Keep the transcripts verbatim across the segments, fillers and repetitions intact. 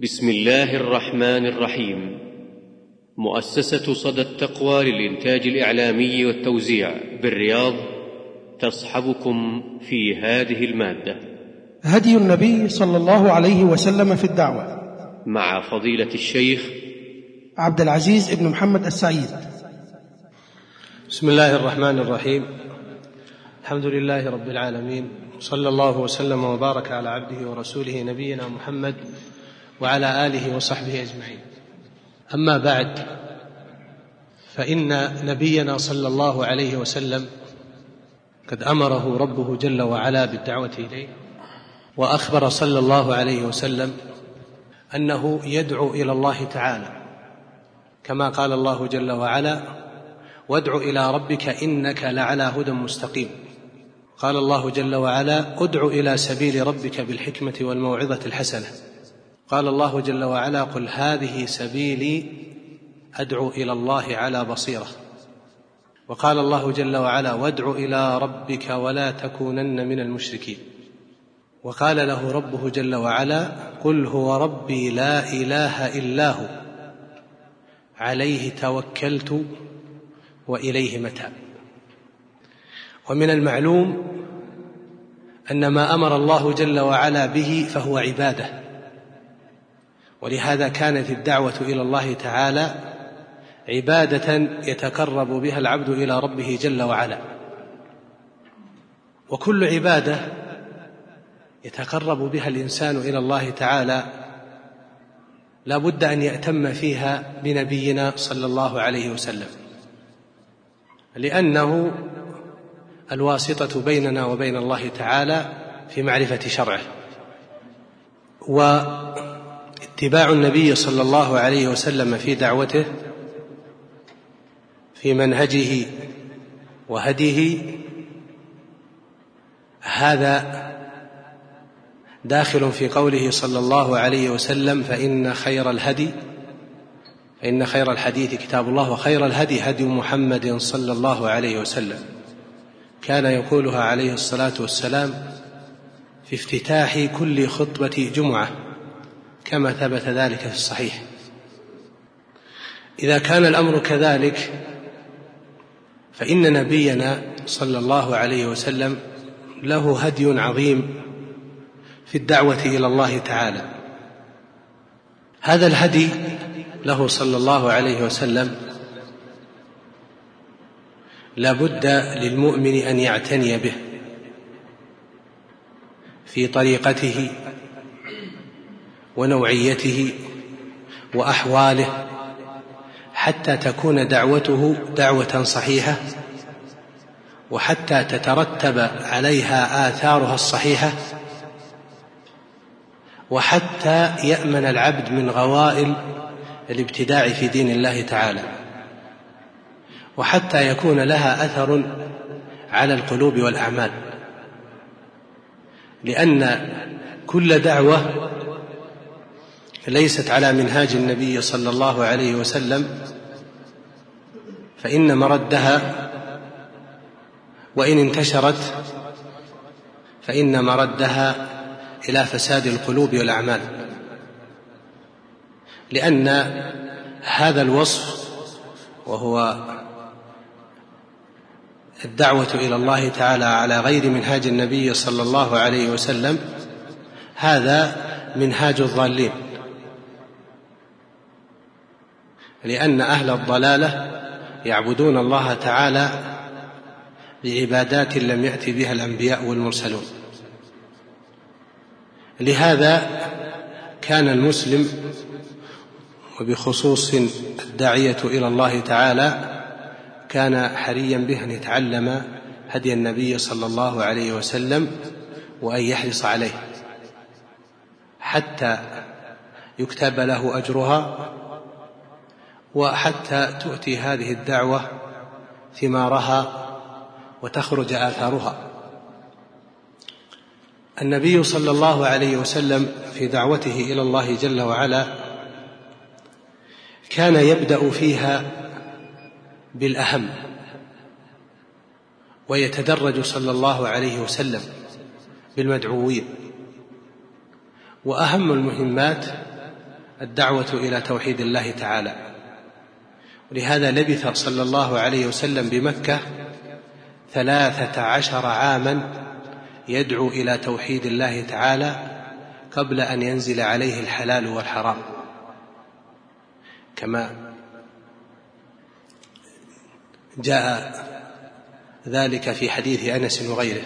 بسم الله الرحمن الرحيم. مؤسسة صدى التقوى للإنتاج الإعلامي والتوزيع بالرياض تصحبكم في هذه المادة: هدي النبي صلى الله عليه وسلم في الدعوة، مع فضيلة الشيخ عبد العزيز بن محمد السعيد. بسم الله الرحمن الرحيم. الحمد لله رب العالمين، صلى الله وسلم وبارك على عبده ورسوله نبينا محمد وعلى آله وصحبه أجمعين. أما بعد، فإن نبينا صلى الله عليه وسلم قد أمره ربه جل وعلا بالدعوة إليه، وأخبر صلى الله عليه وسلم أنه يدعو إلى الله تعالى، كما قال الله جل وعلا: وادع إلى ربك إنك لعلى هدى مستقيم. قال الله جل وعلا: ادع إلى سبيل ربك بالحكمة والموعظة الحسنة. قال الله جل وعلا: قل هذه سبيلي أدعو إلى الله على بصيرة. وقال الله جل وعلا: وادع إلى ربك ولا تكونن من المشركين. وقال له ربه جل وعلا: قل هو ربي لا إله إلا هو عليه توكلت وإليه متاب. ومن المعلوم أن ما أمر الله جل وعلا به فهو عبادة، ولهذا كانت الدعوة إلى الله تعالى عبادة يتقرب بها العبد إلى ربه جل وعلا. وكل عبادة يتقرب بها الإنسان إلى الله تعالى لا بد أن يأتم فيها بنبينا صلى الله عليه وسلم، لأنه الواسطة بيننا وبين الله تعالى في معرفة شرعه. واتباع النبي صلى الله عليه وسلم في دعوته، في منهجه وهديه، هذا داخل في قوله صلى الله عليه وسلم: فإن خير الهدي فإن خير الحديث كتاب الله، وخير الهدي هدي محمد صلى الله عليه وسلم. كان يقولها عليه الصلاة والسلام في افتتاح كل خطبة جمعة، كما ثبت ذلك في الصحيح. إذا كان الأمر كذلك، فإن نبينا صلى الله عليه وسلم له هدي عظيم في الدعوة إلى الله تعالى. هذا الهدي له صلى الله عليه وسلم لا بد للمؤمن أن يعتني به في طريقته ونوعيته وأحواله، حتى تكون دعوته دعوة صحيحة، وحتى تترتب عليها آثارها الصحيحة، وحتى يأمن العبد من غوائل الابتداع في دين الله تعالى، وحتى يكون لها أثر على القلوب والأعمال. لأن كل دعوة ليست على منهاج النبي صلى الله عليه وسلم فإن مردها، وإن انتشرت فإن مردها إلى فساد القلوب والأعمال. لأن هذا الوصف، وهو الدعوة إلى الله تعالى على غير منهاج النبي صلى الله عليه وسلم، هذا منهاج الضالين، لأن أهل الضلالة يعبدون الله تعالى بعبادات لم يأت بها الأنبياء والمرسلون. لهذا كان المسلم، وبخصوص الداعية إلى الله تعالى، كان حريا به أن يتعلم هدي النبي صلى الله عليه وسلم وأن يحرص عليه حتى يكتب له أجرها، وحتى تؤتي هذه الدعوة ثمارها وتخرج آثارها. النبي صلى الله عليه وسلم في دعوته إلى الله جل وعلا كان يبدأ فيها بالأهم، ويتدرج صلى الله عليه وسلم بالمدعوين. وأهم المهمات الدعوة إلى توحيد الله تعالى. ولهذا لبث صلى الله عليه وسلم بمكة ثلاثة عشر عاما يدعو إلى توحيد الله تعالى قبل أن ينزل عليه الحلال والحرام، كما جاء ذلك في حديث أنس وغيره.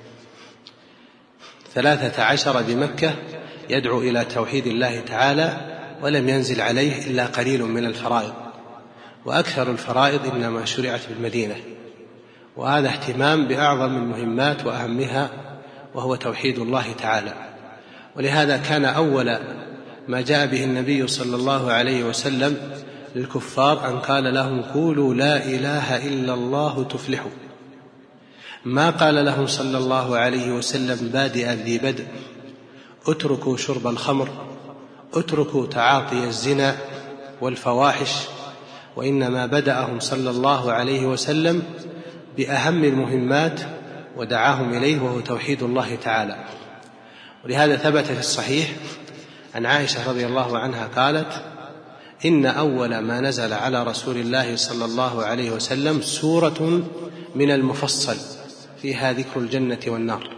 ثلاثة عشر بمكة يدعو إلى توحيد الله تعالى ولم ينزل عليه إلا قليل من الفرائض، وأكثر الفرائض إنما شرعت بالمدينة، وهذا اهتمام بأعظم المهمات وأهمها وهو توحيد الله تعالى. ولهذا كان أول ما جاء به النبي صلى الله عليه وسلم للكفار أن قال لهم قولوا لا إله إلا الله تفلحوا. ما قال لهم صلى الله عليه وسلم بادئ ذي بدء اتركوا شرب الخمر، اتركوا تعاطي الزنا والفواحش، وإنما بدأهم صلى الله عليه وسلم بأهم المهمات ودعاهم إليه وهو توحيد الله تعالى. ولهذا ثبت في الصحيح عن عائشة رضي الله عنها قالت: إن أول ما نزل على رسول الله صلى الله عليه وسلم سورة من المفصل فيها ذكر الجنة والنار.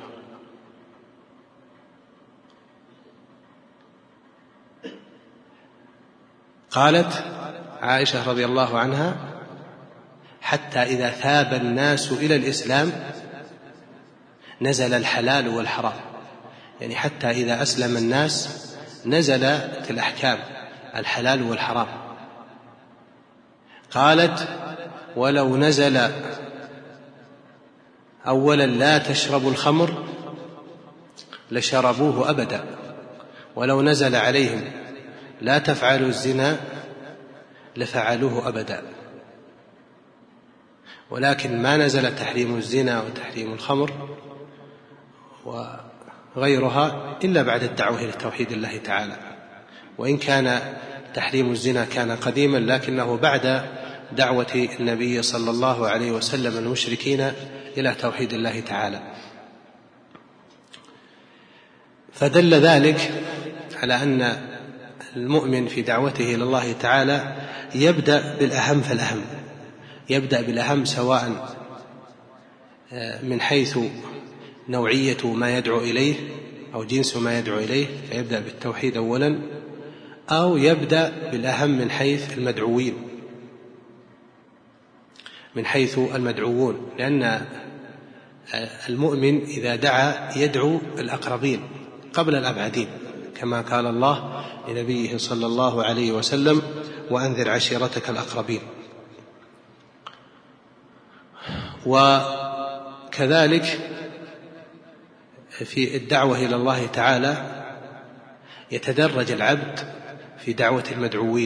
قالت عائشة رضي الله عنها: حتى إذا ثاب الناس إلى الإسلام نزل الحلال والحرام، يعني حتى إذا أسلم الناس نزلت الأحكام الحلال والحرام. قالت: ولو نزل أولا لا تشربوا الخمر لشربوه أبدا، ولو نزل عليهم لا تفعلوا الزنا لفعلوه أبدا، ولكن ما نزل تحريم الزنا وتحريم الخمر وغيرها إلا بعد الدعوة إلى توحيد الله تعالى. وإن كان تحريم الزنا كان قديما، لكنه بعد دعوة النبي صلى الله عليه وسلم المشركين إلى توحيد الله تعالى. فدل ذلك على أن المؤمن في دعوته إلى الله تعالى يبدأ بالأهم فالأهم، يبدأ بالأهم سواء من حيث نوعية ما يدعو إليه أو جنس ما يدعو إليه، فيبدأ بالتوحيد أولا، أو يبدأ بالأهم من حيث المدعوين من حيث المدعوون لأن المؤمن إذا دعا يدعو الأقربين قبل الأبعدين، كما قال الله لنبيه صلى الله عليه وسلم: وأنذر عشيرتك الأقربين. وكذلك في الدعوة إلى الله تعالى يتدرج العبد في دعوة المدعوين.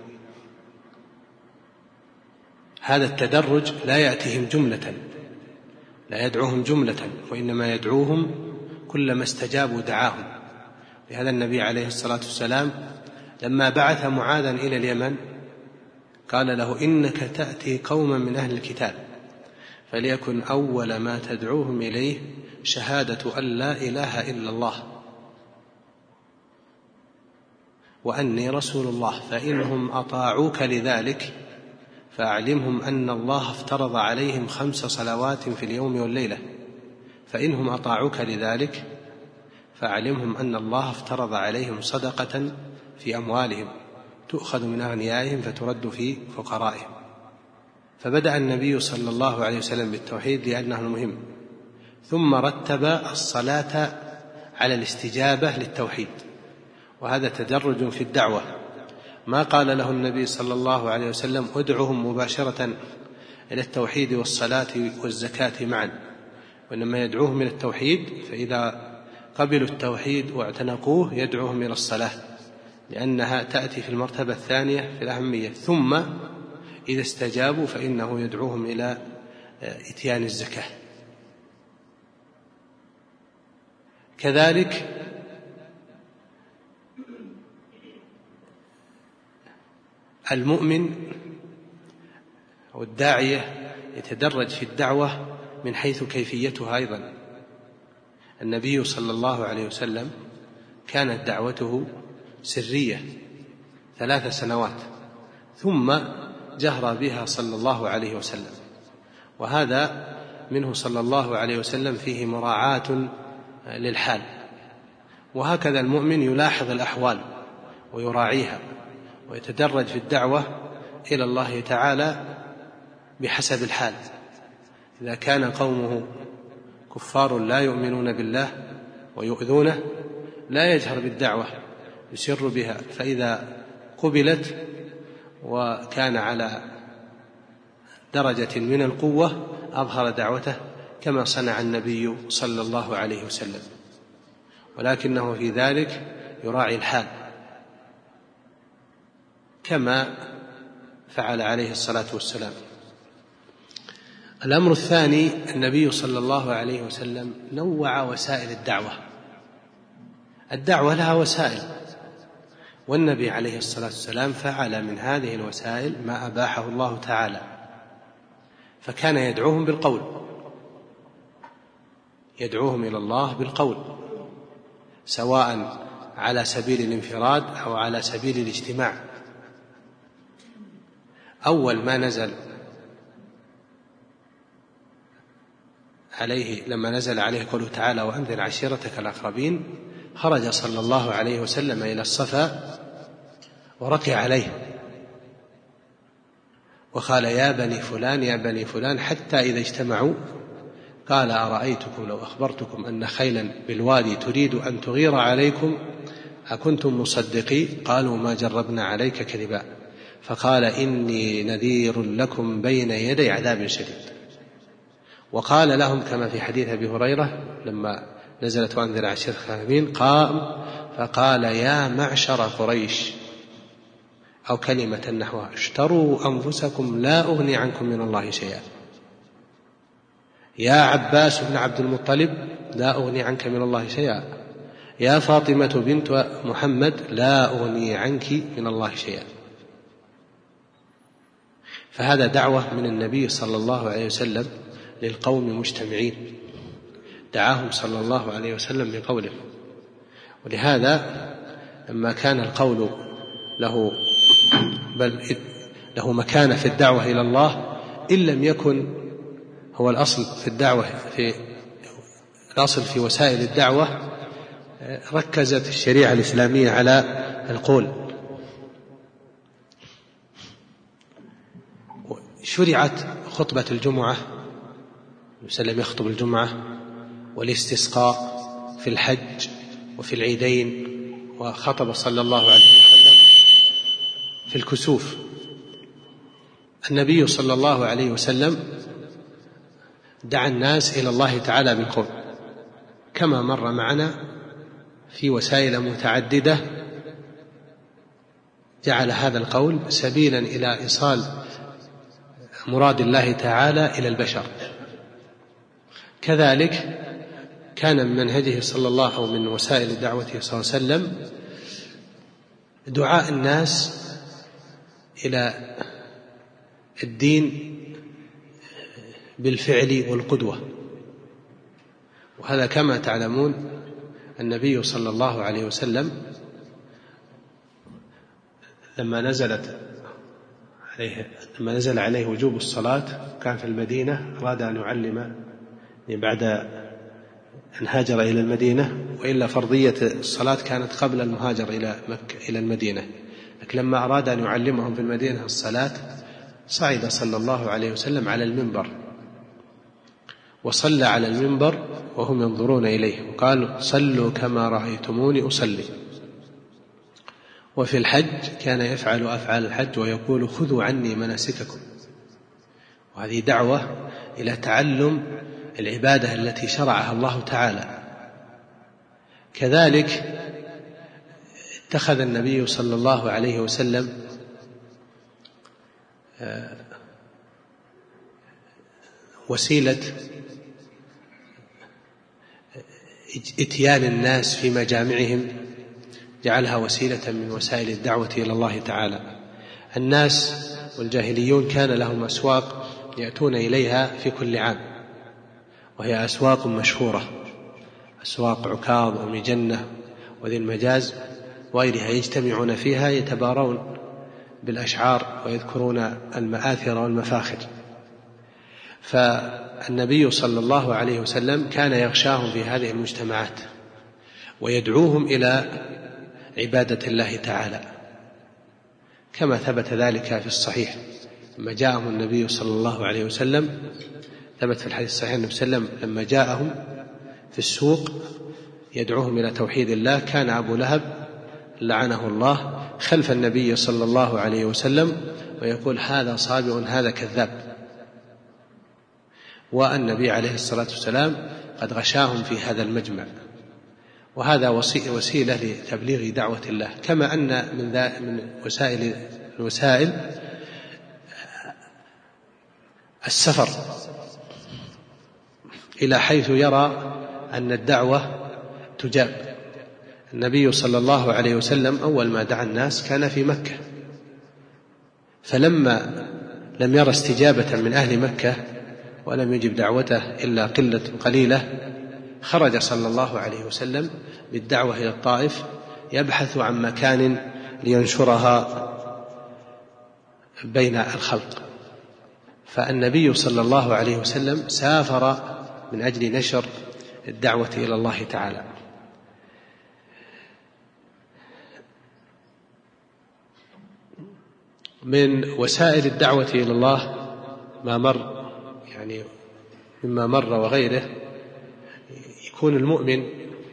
هذا التدرج لا يأتيهم جملة، لا يدعوهم جملة، وإنما يدعوهم كلما استجابوا دعاهم. لهذا النبي عليه الصلاة والسلام لما بعث معاذا إلى اليمن قال له: إنك تأتي قوما من أهل الكتاب فليكن أول ما تدعوهم إليه شهادة أن لا إله إلا الله وأني رسول الله، فإنهم أطاعوك لذلك فأعلمهم أن الله افترض عليهم خمس صلوات في اليوم والليلة، فإنهم أطاعوك لذلك فأعلمهم أن الله افترض عليهم صدقة في أموالهم تؤخذ من أغنيائهم فترد في فقرائهم. فبدأ النبي صلى الله عليه وسلم بالتوحيد لأنه المهم، ثم رتب الصلاة على الاستجابة للتوحيد، وهذا تدرج في الدعوة. ما قال له النبي صلى الله عليه وسلم: ادعهم مباشرة إلى التوحيد والصلاة والزكاة معا، وإنما يدعوهم إلى التوحيد، فإذا قبلوا التوحيد واعتنقوه يدعوهم إلى الصلاة، لأنها تأتي في المرتبة الثانية في الأهمية، ثم إذا استجابوا فإنه يدعوهم إلى إتيان الزكاة. كذلك المؤمن أو الداعية يتدرج في الدعوة من حيث كيفيتها أيضا. النبي صلى الله عليه وسلم كانت دعوته سرية ثلاث سنوات ثم جهر بها صلى الله عليه وسلم. وهذا منه صلى الله عليه وسلم فيه مراعاة للحال. وهكذا المؤمن يلاحظ الأحوال ويراعيها ويتدرج في الدعوة إلى الله تعالى بحسب الحال. إذا كان قومه كفار لا يؤمنون بالله ويؤذونه لا يجهر بالدعوة، يسر بها، فإذا قبلت وكان على درجة من القوة أظهر دعوته كما صنع النبي صلى الله عليه وسلم، ولكنه في ذلك يراعي الحال كما فعل عليه الصلاة والسلام. الأمر الثاني، النبي صلى الله عليه وسلم نوع وسائل الدعوة. الدعوة لها وسائل، والنبي عليه الصلاة والسلام فعل من هذه الوسائل ما أباحه الله تعالى، فكان يدعوهم بالقول، يدعوهم إلى الله بالقول، سواء على سبيل الانفراد أو على سبيل الاجتماع. أول ما نزل عليه لما نزل عليه قوله تعالى وأنذر عشيرتك الأقربين، خرج صلى الله عليه وسلم إلى الصفا وركع عليه وقال يا بني فلان يا بني فلان، حتى إذا اجتمعوا قال أرأيتكم لو أخبرتكم أن خيلا بالوادي تريد أن تغير عليكم أكنتم مصدقي؟ قالوا ما جربنا عليك كذبا. فقال إني نذير لكم بين يدي عذاب شديد. وقال لهم كما في حديث أبي هريرة لما نزلت وأنذر عشيرتك الأقربين، قام فقال يا معشر قريش، أو كلمة نحوها اشتروا أنفسكم لا أغني عنكم من الله شيئا. يا عباس بن عبد المطلب لا أغني عنك من الله شيئا. يا فاطمة بنت محمد لا أغني عنك من الله شيئا. فهذا دعوة من النبي صلى الله عليه وسلم للقوم مجتمعين، دعاهم صلى الله عليه وسلم بقوله. ولهذا لما كان القول له بل له مكانة في الدعوة إلى الله، إن لم يكن هو الأصل في الدعوة في الأصل في وسائل الدعوة، ركزت الشريعة الإسلامية على القول. شرعت خطبة الجمعة، وسلم يخطب الجمعة، والاستسقاء في الحج وفي العيدين، وخطب صلى الله عليه وسلم في الكسوف. النبي صلى الله عليه وسلم دعا الناس إلى الله تعالى بالقول كما مر معنا في وسائل متعددة، جعل هذا القول سبيلا إلى إيصال مراد الله تعالى إلى البشر. كذلك كان من منهجه صلى الله أو من وسائل دعوته صلى الله عليه وسلم دعاء الناس إلى الدين بالفعل والقدوة. وهذا كما تعلمون النبي صلى الله عليه وسلم لما نزلت عليه لما نزل عليه وجوب الصلاة كان في المدينة، أراد أن يعلم بعد أن هاجر إلى المدينة، وإلا فرضية الصلاة كانت قبل المهاجر إلى مكة إلى المدينة، لكن لما أراد أن يعلمهم في المدينة الصلاة صعد صلى الله عليه وسلم على المنبر وصلى على المنبر وهم ينظرون إليه، وقال صلوا كما رأيتموني أصلي. وفي الحج كان يفعل أفعال الحج ويقول خذوا عني مناسككم. وهذه دعوة إلى تعلم العبادة التي شرعها الله تعالى. كذلك اتخذ النبي صلى الله عليه وسلم وسيلة إتيان الناس في مجامعهم، جعلها وسيلة من وسائل الدعوة إلى الله تعالى. الناس والجاهليون كان لهم أسواق يأتون إليها في كل عام، وهي أسواق مشهورة، أسواق عكاظ ومجنة وذي المجاز، وغيرها يجتمعون فيها يتبارون بالأشعار ويذكرون المآثر والمفاخر. فالنبي صلى الله عليه وسلم كان يغشاهم في هذه المجتمعات ويدعوهم إلى عبادة الله تعالى، كما ثبت ذلك في الصحيح لما جاءهم النبي صلى الله عليه وسلم، ثبت في الحديث الصحيح النبي صلى الله عليه وسلم لما جاءهم في السوق يدعوهم إلى توحيد الله، كان أبو لهب لعنه الله خلف النبي صلى الله عليه وسلم ويقول هذا صابئ هذا كذاب، والنبي عليه الصلاة والسلام قد غشاهم في هذا المجمع. وهذا وسيلة لتبليغ دعوة الله، كما أن من وسائل الوسائل السفر إلى حيث يرى أن الدعوة تجاب. النبي صلى الله عليه وسلم أول ما دعا الناس كان في مكة، فلما لم ير استجابة من أهل مكة ولم يجب دعوته إلا قلة قليلة، خرج صلى الله عليه وسلم بالدعوة إلى الطائف يبحث عن مكان لينشرها بين الخلق. فالنبي صلى الله عليه وسلم سافر من أجل نشر الدعوة إلى الله تعالى. من وسائل الدعوة إلى الله ما مر يعني مما مر وغيره، يكون المؤمن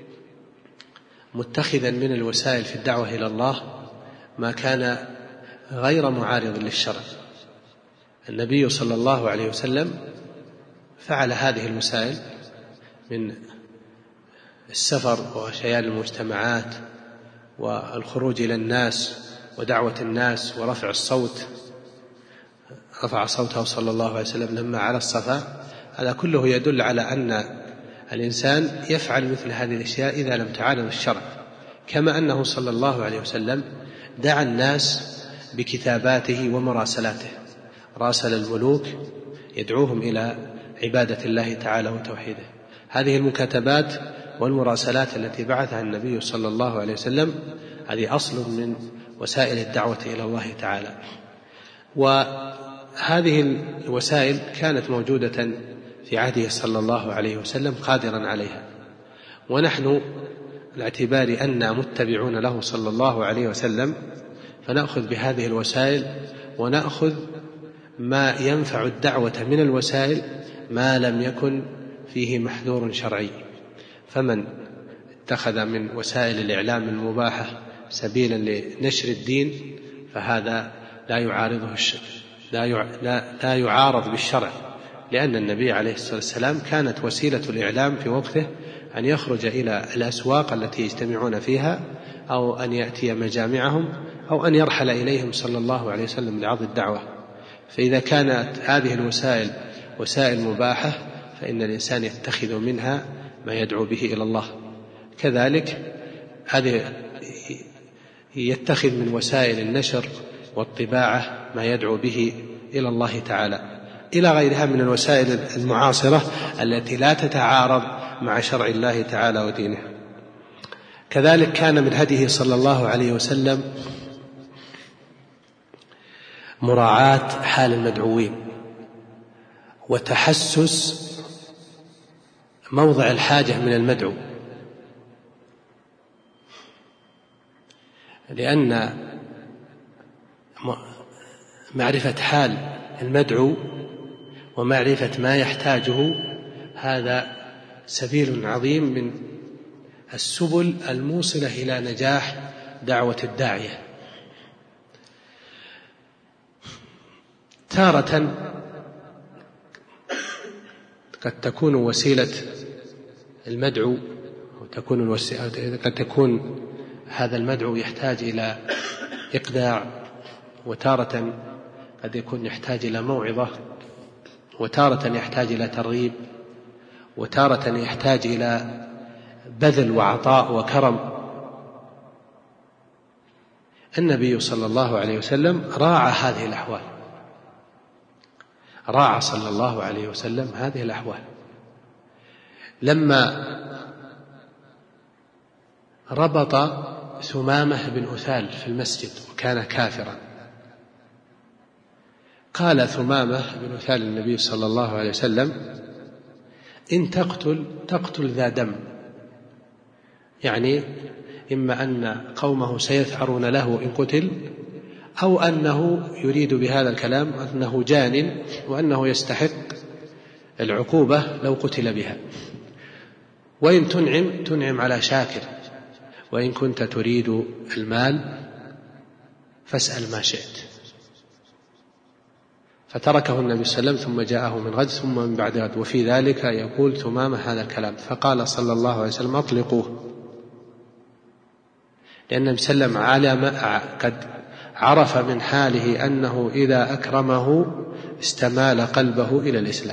متخذا من الوسائل في الدعوة إلى الله ما كان غير معارض للشرع. النبي صلى الله عليه وسلم فعل هذه الوسائل من السفر وشيان المجتمعات والخروج إلى الناس ودعوة الناس ورفع الصوت، رفع صوته صلى الله عليه وسلم لما على الصفا. هذا كله يدل على أن الإنسان يفعل مثل هذه الأشياء إذا لم تعارض الشرع، كما أنه صلى الله عليه وسلم دعا الناس بكتاباته ومراسلاته، راسل الملوك يدعوهم إلى عبادة الله تعالى وتوحيده. هذه المكاتبات والمراسلات التي بعثها النبي صلى الله عليه وسلم هذه أصل من وسائل الدعوة إلى الله تعالى. وهذه الوسائل كانت موجودة في عهده صلى الله عليه وسلم قادرا عليها، ونحن باعتبار أننا متبعون له صلى الله عليه وسلم فنأخذ بهذه الوسائل ونأخذ ما ينفع الدعوة من الوسائل ما لم يكن فيه محذور شرعي. فمن اتخذ من وسائل الإعلام المباحة سبيلا لنشر الدين فهذا لا يعارضه الشرع، لا لا يعارض بالشرع، لأن النبي عليه الصلاة والسلام كانت وسيلة الإعلام في وقته أن يخرج إلى الأسواق التي يجتمعون فيها، أو أن يأتي مجامعهم، أو أن يرحل إليهم صلى الله عليه وسلم لعرض الدعوة. فإذا كانت هذه الوسائل وسائل مباحة فإن الإنسان يتخذ منها ما يدعو به إلى الله. كذلك هذه يتخذ من وسائل النشر والطباعة ما يدعو به إلى الله تعالى، إلى غيرها من الوسائل المعاصرة التي لا تتعارض مع شرع الله تعالى ودينه. كذلك كان من هديه صلى الله عليه وسلم مراعاة حال المدعوين وتحسس موضع الحاجة من المدعو، لأن معرفة حال المدعو ومعرفة ما يحتاجه هذا سبيل عظيم من السبل الموصلة إلى نجاح دعوة الداعية. تارة قد تكون وسيلة المدعو وتكون الوسيلة قد تكون هذا المدعو يحتاج إلى إقناع، وتارة قد يكون يحتاج إلى موعظة، وتارة يحتاج إلى ترغيب، وتارة يحتاج إلى بذل وعطاء وكرم. النبي صلى الله عليه وسلم راعى هذه الأحوال، راعى صلى الله عليه وسلم هذه الأحوال. لما ربط ثمامة بن أثال في المسجد وكان كافرا. قال ثمامة بن أثال النبي صلى الله عليه وسلم: إن تقتل تقتل ذا دم، يعني إما أن قومه سيثأرون له إن قتل، أو أنه يريد بهذا الكلام أنه جان وأنه يستحق العقوبة لو قتل بها. وإن تنعم تنعم على شاكر، وإن كنت تريد المال فاسأل ما شئت. فتركه النبي صلى الله عليه وسلم ثم جاءه من غد ثم من بعد غد، وفي ذلك يقول ثمامة هذا الكلام. فقال صلى الله عليه وسلم: أطلقوه، لأن النبي صلى الله عليه وسلم علم قد عرف من حاله أنه إذا أكرمه استمال قلبه إلى الإسلام.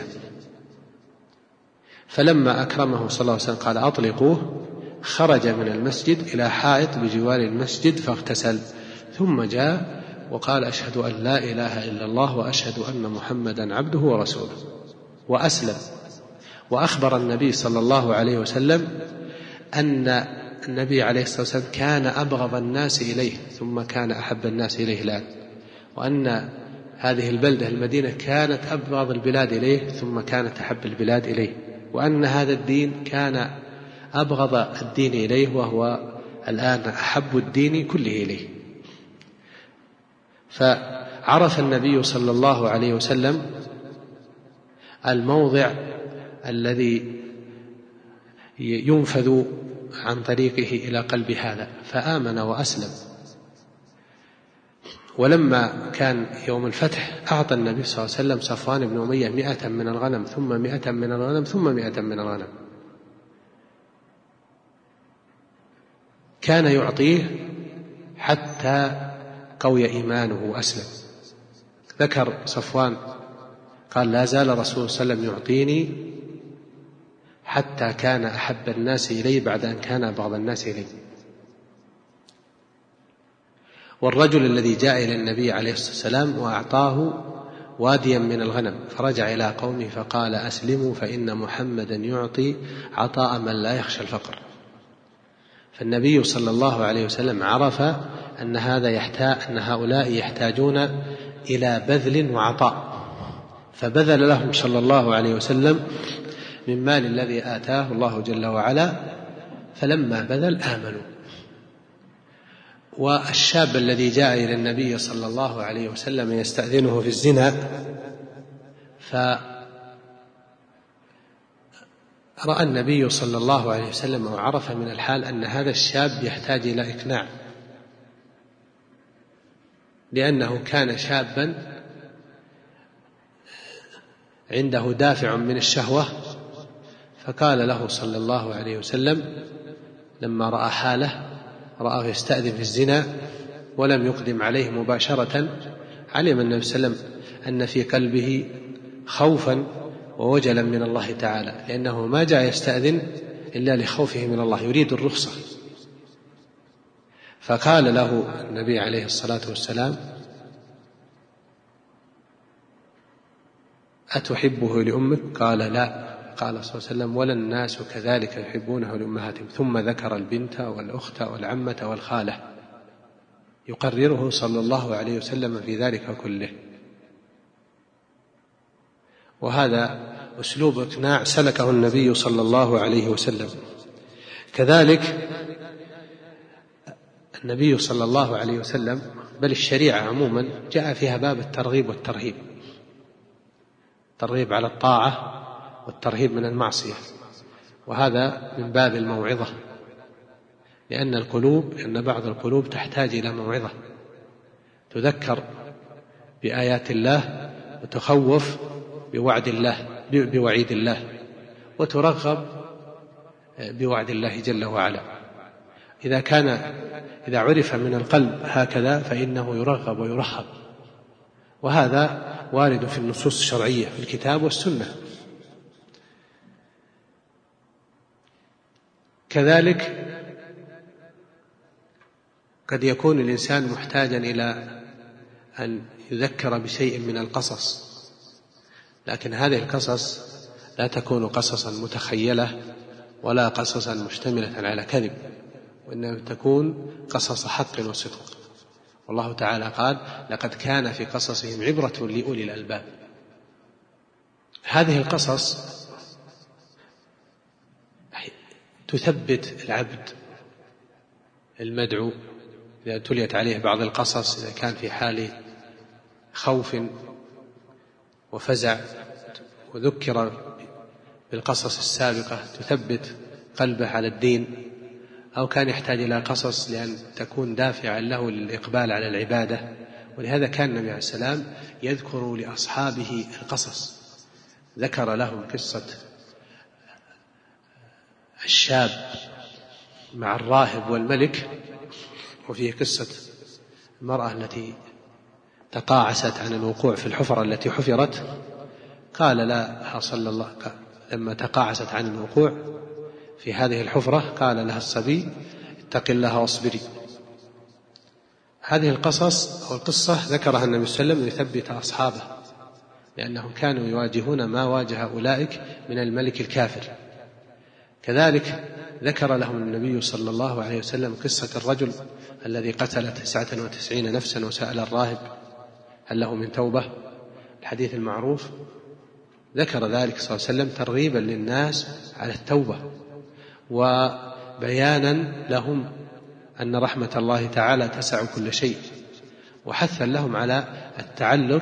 فلما أكرمه صلى الله عليه وسلم قال: أطلقوه، خرج من المسجد إلى حائط بجوار المسجد فاغتسل، ثم جاء وقال: أشهد أن لا إله إلا الله وأشهد أن محمدا عبده ورسوله، وأسلم. وأخبر النبي صلى الله عليه وسلم أن النبي عليه الصلاة والسلام كان أبغض الناس إليه ثم كان أحب الناس إليه الآن، وأن هذه البلدة المدينة كانت أبغض البلاد إليه ثم كانت أحب البلاد إليه، وأن هذا الدين كان أبغض الدين إليه وهو الآن أحب الدين كله إليه. فعرف النبي صلى الله عليه وسلم الموضع الذي ينفذ عن طريقه إلى قلب هذا، فآمن وأسلم. ولما كان يوم الفتح أعطى النبي صلى الله عليه وسلم صفوان بن أمية مئة من الغنم ثم مئة من الغنم ثم مئة من الغنم، كان يعطيه حتى قوي إيمانه وأسلم. ذكر صفوان قال: لا زال رسول صلى الله عليه وسلم يعطيني حتى كان أحب الناس إلي بعد أن كان أبغض الناس إلي. والرجل الذي جاء إلى النبي عليه الصلاة والسلام وأعطاه واديا من الغنم فرجع إلى قومه فقال: أسلموا فإن محمدا يعطي عطاء من لا يخشى الفقر. فالنبي صلى الله عليه وسلم عرف أن هذا يحتاج أن هؤلاء يحتاجون إلى بذل وعطاء، فبذل لهم صلى الله عليه وسلم من مال الذي آتاه الله جل وعلا، فلما بذل آمنوا. والشاب الذي جاء إلى النبي صلى الله عليه وسلم يستأذنه في الزنا، فرأى النبي صلى الله عليه وسلم وعرف من الحال أن هذا الشاب يحتاج إلى إقناع، لأنه كان شابا عنده دافع من الشهوة. فقال له صلى الله عليه وسلم لما رأى حاله، رآه يستأذن في الزنا ولم يقدم عليه مباشرة، علم النبي صلى الله عليه وسلم أن في قلبه خوفا ووجلا من الله تعالى، لأنه ما جاء يستأذن إلا لخوفه من الله، يريد الرخصة. فقال له النبي عليه الصلاة والسلام: أتحبه لأمك؟ قال: لا. قال صلى الله عليه وسلم: ولا الناس كذلك يحبونه لأمهاتهم. ثم ذكر البنت والأخت والعمة والخالة، يقرره صلى الله عليه وسلم في ذلك كله. وهذا أسلوب إقناع سلكه النبي صلى الله عليه وسلم. كذلك النبي صلى الله عليه وسلم، بل الشريعة عموما جاء فيها باب الترغيب والترهيب، الترغيب على الطاعة والترهيب من المعصية، وهذا من باب الموعظة، لأن القلوب أن بعض القلوب تحتاج إلى موعظة، تذكر بآيات الله وتخوف بوعد الله بوعيد الله، وترغب بوعد الله جل وعلا. إذا كان إذا عرف من القلب هكذا فإنه يرغب ويرهب، وهذا وارد في النصوص الشرعية في الكتاب والسنة. كذلك قد يكون الإنسان محتاجا إلى أن يذكر بشيء من القصص، لكن هذه القصص لا تكون قصصا متخيلة ولا قصصا مشتملة على كذب، وإنما تكون قصص حق وصدق. والله تعالى قال: لقد كان في قصصهم عبرة لأولي الألباب. هذه القصص تثبت العبد المدعو إذا تليت عليه بعض القصص، إذا كان في حال خوف وفزع وذكر بالقصص السابقة تثبت قلبه على الدين، أو كان يحتاج إلى قصص لأن تكون دافعا له للإقبال على العبادة. ولهذا كان النبي عليه السلام يذكر لأصحابه القصص. ذكر لهم قصة الشاب مع الراهب والملك، وفيه قصة المرأة التي تقاعست عن الوقوع في الحفرة التي حفرت، قال لا صلى الله لما تقاعست عن الوقوع في هذه الحفرة قال لها الصبي: اتق الله واصبري. هذه القصص أو القصة ذكرها النبي صلى الله عليه وسلم ليثبت أصحابه، لأنهم كانوا يواجهون ما واجه أولئك من الملك الكافر. كذلك ذكر لهم النبي صلى الله عليه وسلم قصة الرجل الذي قتل تسعة وتسعين نفسا وسأل الراهب هل له من توبة، الحديث المعروف. ذكر ذلك صلى الله عليه وسلم ترغيبا للناس على التوبة، وبيانا لهم أن رحمة الله تعالى تسع كل شيء، وحثا لهم على التعلق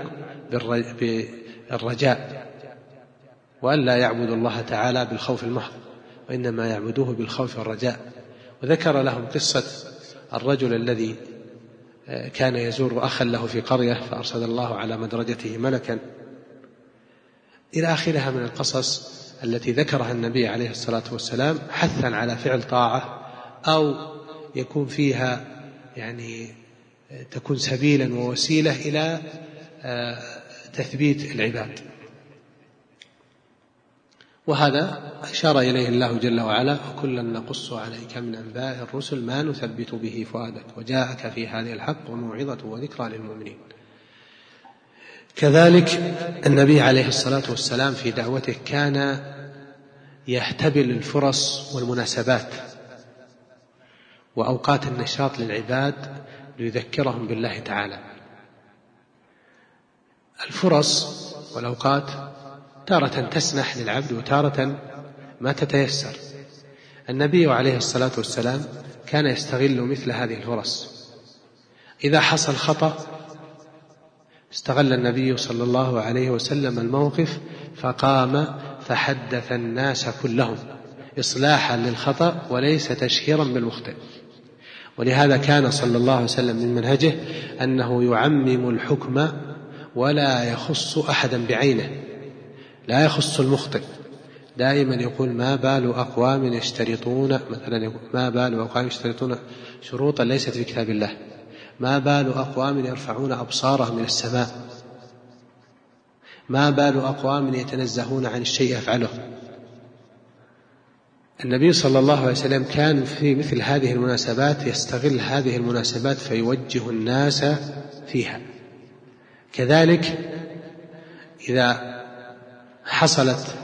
بالرجاء، وأن لا يعبدوا الله تعالى بالخوف المحض، وإنما يعبدوه بالخوف والرجاء. وذكر لهم قصة الرجل الذي كان يزور أخا له في قرية فأرسل الله على مدرجته ملكا، إلى آخرها من القصص التي ذكرها النبي عليه الصلاة والسلام حثا على فعل طاعة، أو يكون فيها يعني تكون سبيلا ووسيلة إلى تثبيت العباد. وهذا أشار إليه الله جل وعلا: وكلا نقص عليك من أنباء الرسل ما نثبت به فؤادك وجاءك في هذه الحق وموعظة وذكرى للمؤمنين. كذلك النبي عليه الصلاة والسلام في دعوته كان يحتبل الفرص والمناسبات وأوقات النشاط للعباد ليذكرهم بالله تعالى. الفرص والأوقات تارة تسنح للعبد وتارة ما تتيسر. النبي عليه الصلاة والسلام كان يستغل مثل هذه الفرص. إذا حصل خطأ استغل النبي صلى الله عليه وسلم الموقف فقام فحدث الناس كلهم إصلاحا للخطأ وليس تشهيرا بالمخطئ. ولهذا كان صلى الله عليه وسلم من منهجه أنه يعمم الحكم ولا يخص أحدا بعينه، لا يخص المخطئ. دائما يقول: ما بال أقوام يشترطون مثلا ما بال أقوام يشترطون شروطا ليست في كتاب الله، ما بال أقوام يرفعون أبصارهم من السماء، ما بال أقوام يتنزهون عن الشيء يفعله. النبي صلى الله عليه وسلم كان في مثل هذه المناسبات يستغل هذه المناسبات فيوجه الناس فيها. كذلك إذا حصلت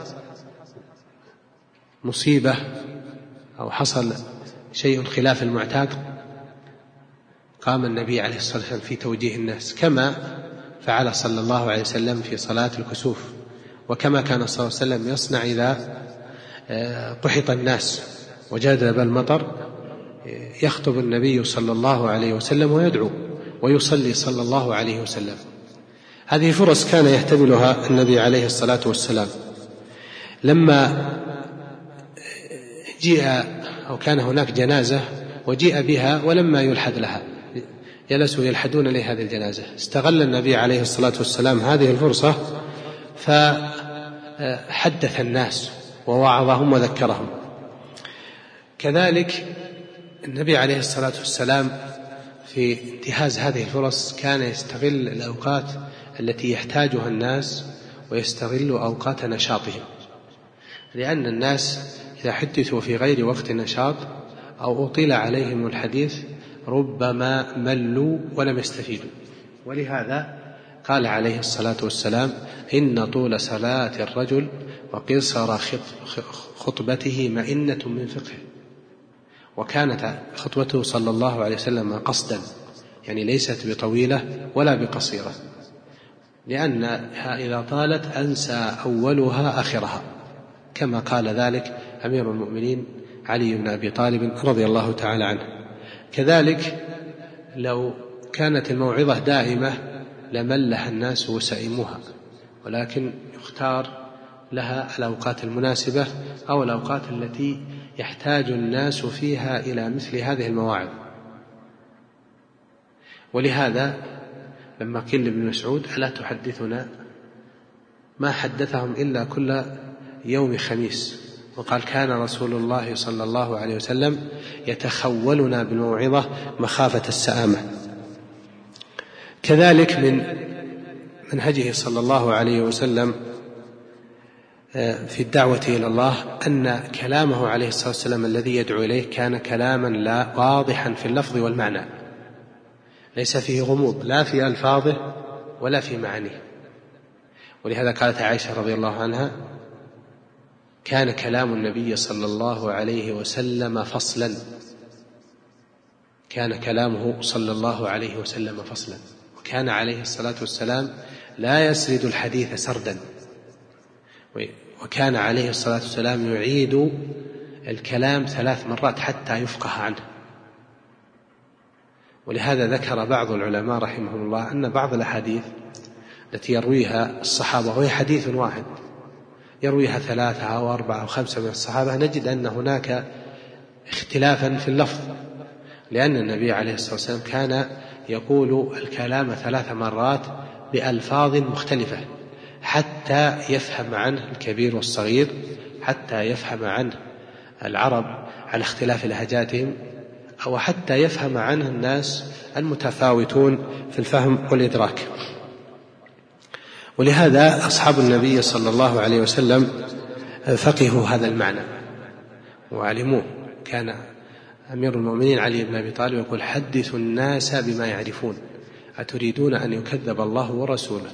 مصيبة أو حصل شيء خلاف المعتاد قام النبي عليه الصلاة والسلام في توجيه الناس، كما فعل صلى الله عليه وسلم في صلاة الكسوف، وكما كان صلى الله عليه وسلم يصنع إذا قحط الناس وجدب المطر، يخطب النبي صلى الله عليه وسلم ويدعو ويصلي صلى الله عليه وسلم. هذه فرص كان يحتملها النبي عليه الصلاة والسلام. لما جيء أو كان هناك جنازة وجيء بها ولما يلحد لها، جلسوا يلحدون لهذه الجنازة، استغل النبي عليه الصلاة والسلام هذه الفرصة فحدث الناس ووعظهم وذكرهم. كذلك النبي عليه الصلاة والسلام في انتهاز هذه الفرص كان يستغل الأوقات التي يحتاجها الناس ويستغل أوقات نشاطهم، لأن الناس إذا حدثوا في غير وقت النشاط أو أطيل عليهم الحديث ربما ملوا ولم يستفيدوا. ولهذا قال عليه الصلاة والسلام: إن طول صلاة الرجل وقصر خطبته مئنة من فقه. وكانت خطبته صلى الله عليه وسلم قصدا، يعني ليست بطويلة ولا بقصيرة، لأنها إذا طالت أنسى أولها آخرها، كما قال ذلك أمير المؤمنين علي بن أبي طالب رضي الله تعالى عنه. كذلك لو كانت الموعظة دائمة لملها الناس وسئموها، ولكن يختار لها الأوقات المناسبة أو الأوقات التي يحتاج الناس فيها إلى مثل هذه المواعظ. ولهذا لما قيل لابن مسعود ألا تحدثنا، ما حدثهم إلا كل يوم خميس، وقال كان رسول الله صلى الله عليه وسلم يتخولنا بالموعظة مخافة السآمة. كذلك من منهجه صلى الله عليه وسلم في الدعوة إلى الله أن كلامه عليه الصلاة والسلام الذي يدعو إليه كان كلاما لا واضحا في اللفظ والمعنى، ليس فيه غموض لا في ألفاظه ولا في معانيه. ولهذا قالت عائشة رضي الله عنها كان كلام النبي صلى الله عليه وسلم فصلا، كان كلامه صلى الله عليه وسلم فصلا، وكان عليه الصلاة والسلام لا يسرد الحديث سردا، وكان عليه الصلاة والسلام يعيد الكلام ثلاث مرات حتى يفقه عنه. ولهذا ذكر بعض العلماء رحمهم الله أن بعض الأحاديث التي يرويها الصحابة وهي حديث واحد يرويها ثلاثة أو أربعة أو خمسة من الصحابة، نجد أن هناك اختلافا في اللفظ، لأن النبي عليه الصلاة والسلام كان يقول الكلام ثلاث مرات بألفاظ مختلفة حتى يفهم عنه الكبير والصغير، حتى يفهم عنه العرب على اختلاف لهجاتهم، أو حتى يفهم عنه الناس المتفاوتون في الفهم والإدراك. ولهذا أصحاب النبي صلى الله عليه وسلم فقهوا هذا المعنى وعلموه. كان أمير المؤمنين علي بن أبي طالب يقول حدثوا الناس بما يعرفون أتريدون أن يكذب الله ورسوله.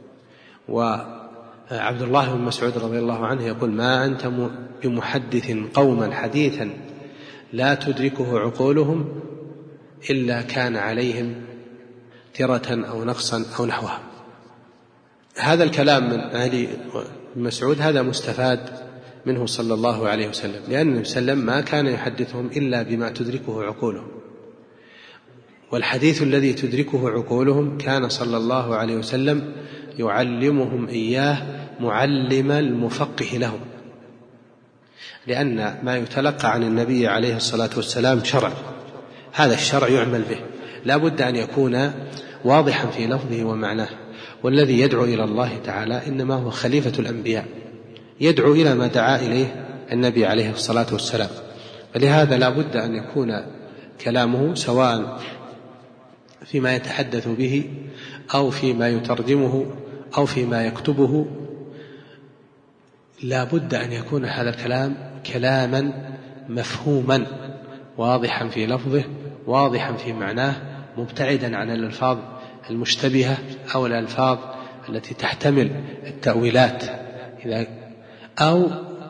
وعبد الله بن مسعود رضي الله عنه يقول ما أنت بمحدث قوما حديثا لا تدركه عقولهم إلا كان عليهم ترة أو نقصا أو نحوها. هذا الكلام من علي بن مسعود هذا مستفاد منه صلى الله عليه وسلم، لأن النبي صلى الله عليه وسلم ما كان يحدثهم إلا بما تدركه عقولهم، والحديث الذي تدركه عقولهم كان صلى الله عليه وسلم يعلمهم إياه معلم المفقه لهم، لأن ما يتلقى عن النبي عليه الصلاة والسلام شرع، هذا الشرع يعمل به، لا بد أن يكون واضحا في لفظه ومعناه. والذي يدعو إلى الله تعالى إنما هو خليفة الأنبياء، يدعو إلى ما دعا إليه النبي عليه الصلاة والسلام، فلهذا لا بد أن يكون كلامه سواء فيما يتحدث به أو فيما يترجمه أو فيما يكتبه، لا بد أن يكون هذا الكلام كلاما مفهوما واضحا في لفظه واضحا في معناه، مبتعدا عن الألفاظ المشتبهة أو الألفاظ التي تحتمل التأويلات، إذا أو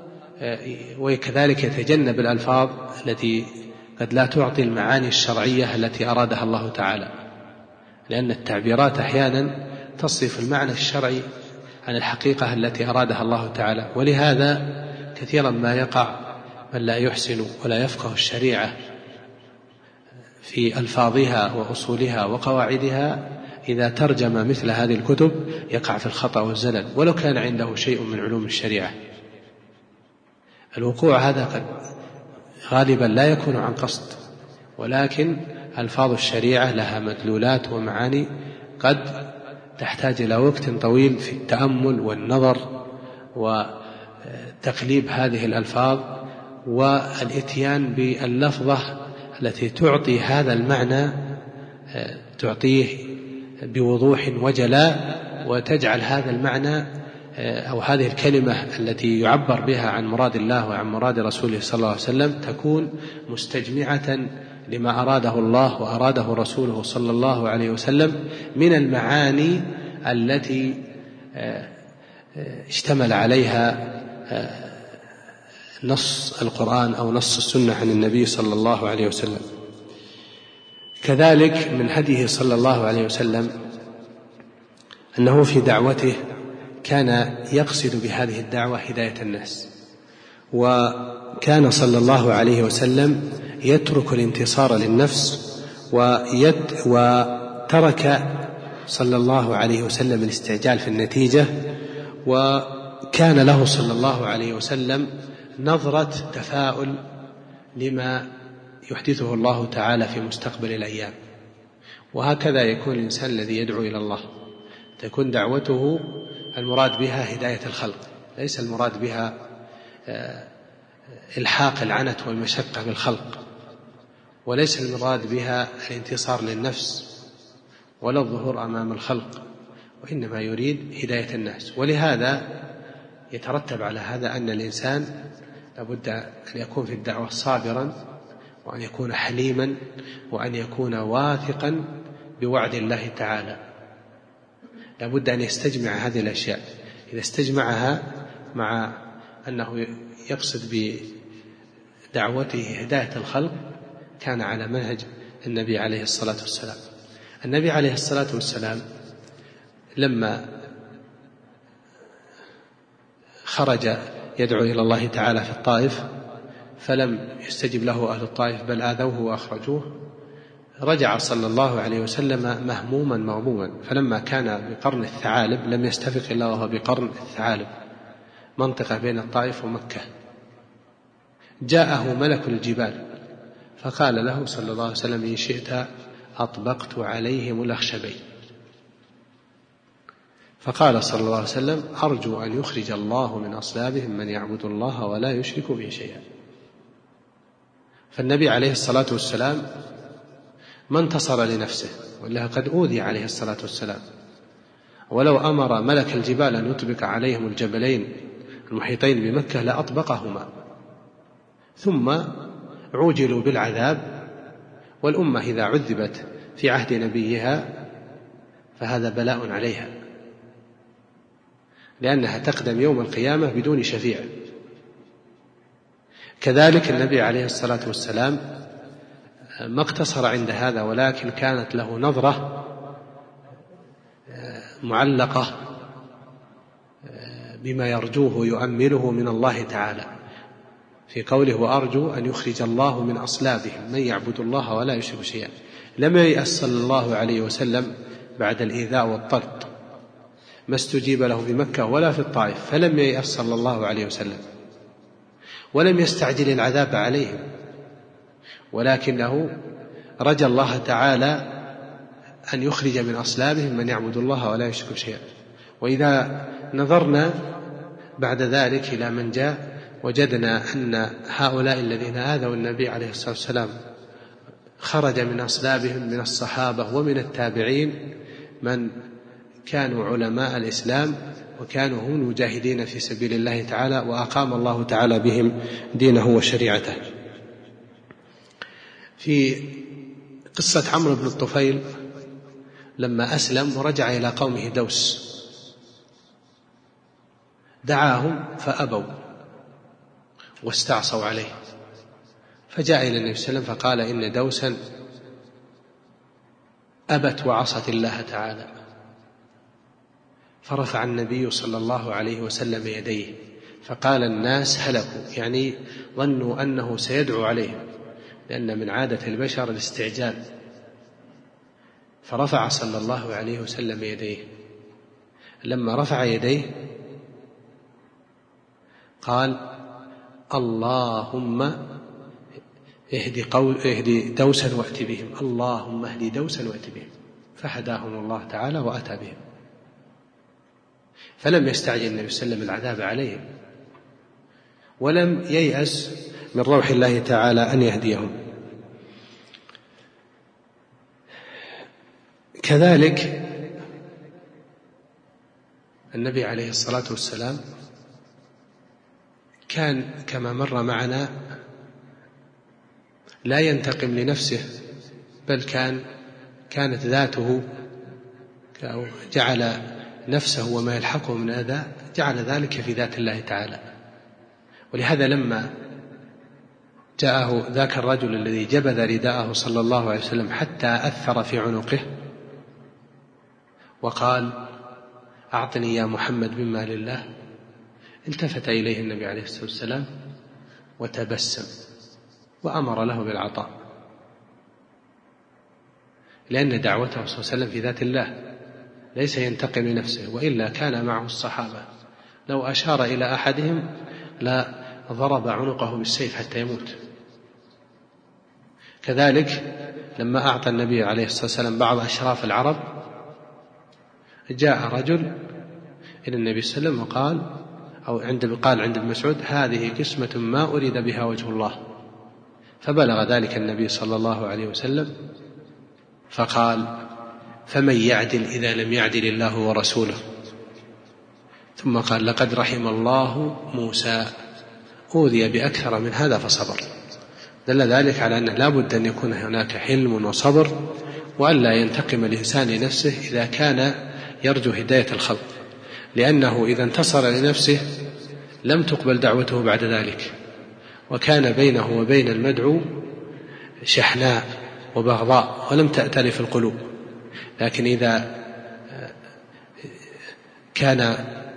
وكذلك يتجنب الألفاظ التي قد لا تعطي المعاني الشرعية التي أرادها الله تعالى، لأن التعبيرات أحيانا تصرف المعنى الشرعي عن الحقيقة التي أرادها الله تعالى. ولهذا كثيرا ما يقع من لا يحسن ولا يفقه الشريعة في ألفاظها وأصولها وقواعدها، إذا ترجم مثل هذه الكتب يقع في الخطأ والزلل ولو كان عنده شيء من علوم الشريعة. الوقوع هذا قد غالبا لا يكون عن قصد، ولكن ألفاظ الشريعة لها مدلولات ومعاني قد تحتاج إلى وقت طويل في التأمل والنظر وتقليب هذه الألفاظ والإتيان باللفظة التي تعطي هذا المعنى، تعطيه بوضوح وجلاء، وتجعل هذا المعنى أو هذه الكلمة التي يعبر بها عن مراد الله وعن مراد رسوله صلى الله عليه وسلم تكون مستجمعة لما أراده الله وأراده رسوله صلى الله عليه وسلم من المعاني التي اشتمل عليها نص القرآن أو نص السنة عن النبي صلى الله عليه وسلم. كذلك من هديه صلى الله عليه وسلم أنه في دعوته كان يقصد بهذه الدعوة هداية الناس، وكان صلى الله عليه وسلم يترك الانتصار للنفس ويد وترك صلى الله عليه وسلم الاستعجال في النتيجة، وكان له صلى الله عليه وسلم نظرة تفاؤل لما يحدثه الله تعالى في مستقبل الأيام. وهكذا يكون الإنسان الذي يدعو إلى الله، تكون دعوته المراد بها هداية الخلق، ليس المراد بها إلحاق العنت والمشقة بالخلق، وليس المراد بها الانتصار للنفس ولا الظهور أمام الخلق، وإنما يريد هداية الناس. ولهذا يترتب على هذا أن الإنسان لابد أن يكون في الدعوة صابرا، وأن يكون حليما، وأن يكون واثقا بوعد الله تعالى. لابد أن يستجمع هذه الأشياء. إذا استجمعها مع أنه يقصد بدعوته هداية الخلق كان على منهج النبي عليه الصلاة والسلام. النبي عليه الصلاة والسلام لما خرج يدعو إلى الله تعالى في الطائف فلم يستجب له أهل الطائف بل آذوه وأخرجوه، رجع صلى الله عليه وسلم مهموما مغموما، فلما كان بقرن الثعالب لم يستفق إلا وهو بقرن الثعالب، منطقة بين الطائف ومكة، جاءه ملك الجبال فقال له صلى الله عليه وسلم: إن شئت أطبقت عليهم الأخشبين. فقال صلى الله عليه وسلم: أرجو أن يخرج الله من أصلابهم من يعبد الله ولا يشرك به شيئا. فالنبي عليه الصلاة والسلام ما انتصر لنفسه، وإلا قد أوذي عليه الصلاة والسلام، ولو أمر ملك الجبال أن يطبق عليهم الجبلين المحيطين بمكة لأطبقهما، ثم عوجلوا بالعذاب. والأمة إذا عذبت في عهد نبيها فهذا بلاء عليها، لأنها تقدم يوم القيامة بدون شفيع. كذلك النبي عليه الصلاة والسلام ما اقتصر عند هذا، ولكن كانت له نظرة معلقة بما يرجوه يؤمله من الله تعالى في قوله: وأرجو أن يخرج الله من أصلابهم من يعبد الله ولا يشرك شيئا. لم ييأس صلى الله عليه وسلم بعد الإيذاء والطرد، ما استجيب له بمكة ولا في الطائف، فلم ييأس صلى الله عليه وسلم، ولم يستعجل العذاب عليهم، ولكنه رجى الله تعالى أن يخرج من أصلابهم من يعبد الله ولا يشرك شيئا. وإذا نظرنا بعد ذلك إلى من جاء وجدنا أن هؤلاء الذين آذوا النبي عليه الصلاة والسلام خرج من أصلابهم من الصحابة ومن التابعين من كانوا علماء الإسلام، وكانوا هم المجاهدين في سبيل الله تعالى، وأقام الله تعالى بهم دينه وشريعته. في قصة عمرو بن الطفيل لما أسلم ورجع إلى قومه دوس، دعاهم فأبوا واستعصوا عليه، فجاء إلى النبي صلى الله عليه وسلم فقال: إن دوسا أبت وعصت الله تعالى. فرفع النبي صلى الله عليه وسلم يديه فقال: الناس هلكوا، يعني ظنوا أنه سيدعو عليهم، لأن من عادة البشر الاستعجال. فرفع صلى الله عليه وسلم يديه، لما رفع يديه قال: اللهم اهدي, قول اهدي دوسا وأت بهم، اللهم اهدي دوسا وأت بهم، فهداهم الله تعالى وأتى بهم. فلم يستعجل النبي صلى الله عليه وسلم العذاب عليهم، ولم ييأس من روح الله تعالى أن يهديهم. كذلك النبي عليه الصلاة والسلام كان كما مر معنا لا ينتقم لنفسه، بل كان كانت ذاته جعل نفسه وما يلحقه من أذى جعل ذلك في ذات الله تعالى، ولهذا لما جاءه ذاك الرجل الذي جبذ رداءه صلى الله عليه وسلم حتى أثر في عنقه وقال أعطني يا محمد من مال الله، التفت إليه النبي عليه الصلاة والسلام وتبسم وأمر له بالعطاء، لأن دعوته صلى الله عليه وسلم في ذات الله ليس ينتقم لنفسه، وإلا كان معه الصحابة لو أشار إلى أحدهم لا ضرب عنقه بالسيف حتى يموت. كذلك لما أعطى النبي عليه الصلاة والسلام بعض أشراف العرب جاء رجل إلى النبي صلى الله عليه وسلم وقال أو عند قال عند ابن مسعود هذه قسمة ما أريد بها وجه الله، فبلغ ذلك النبي صلى الله عليه وسلم فقال فمن يعدل إذا لم يعدل الله ورسوله، ثم قال لقد رحم الله موسى أوذي بأكثر من هذا فصبر. دل ذلك على أنه لا بد أن يكون هناك حلم وصبر، وأن لا ينتقم الإنسان لنفسه إذا كان يرجو هداية الخلق، لأنه إذا انتصر لنفسه لم تقبل دعوته بعد ذلك، وكان بينه وبين المدعو شحناء وبغضاء ولم تأتلف القلوب. لكن إذا كان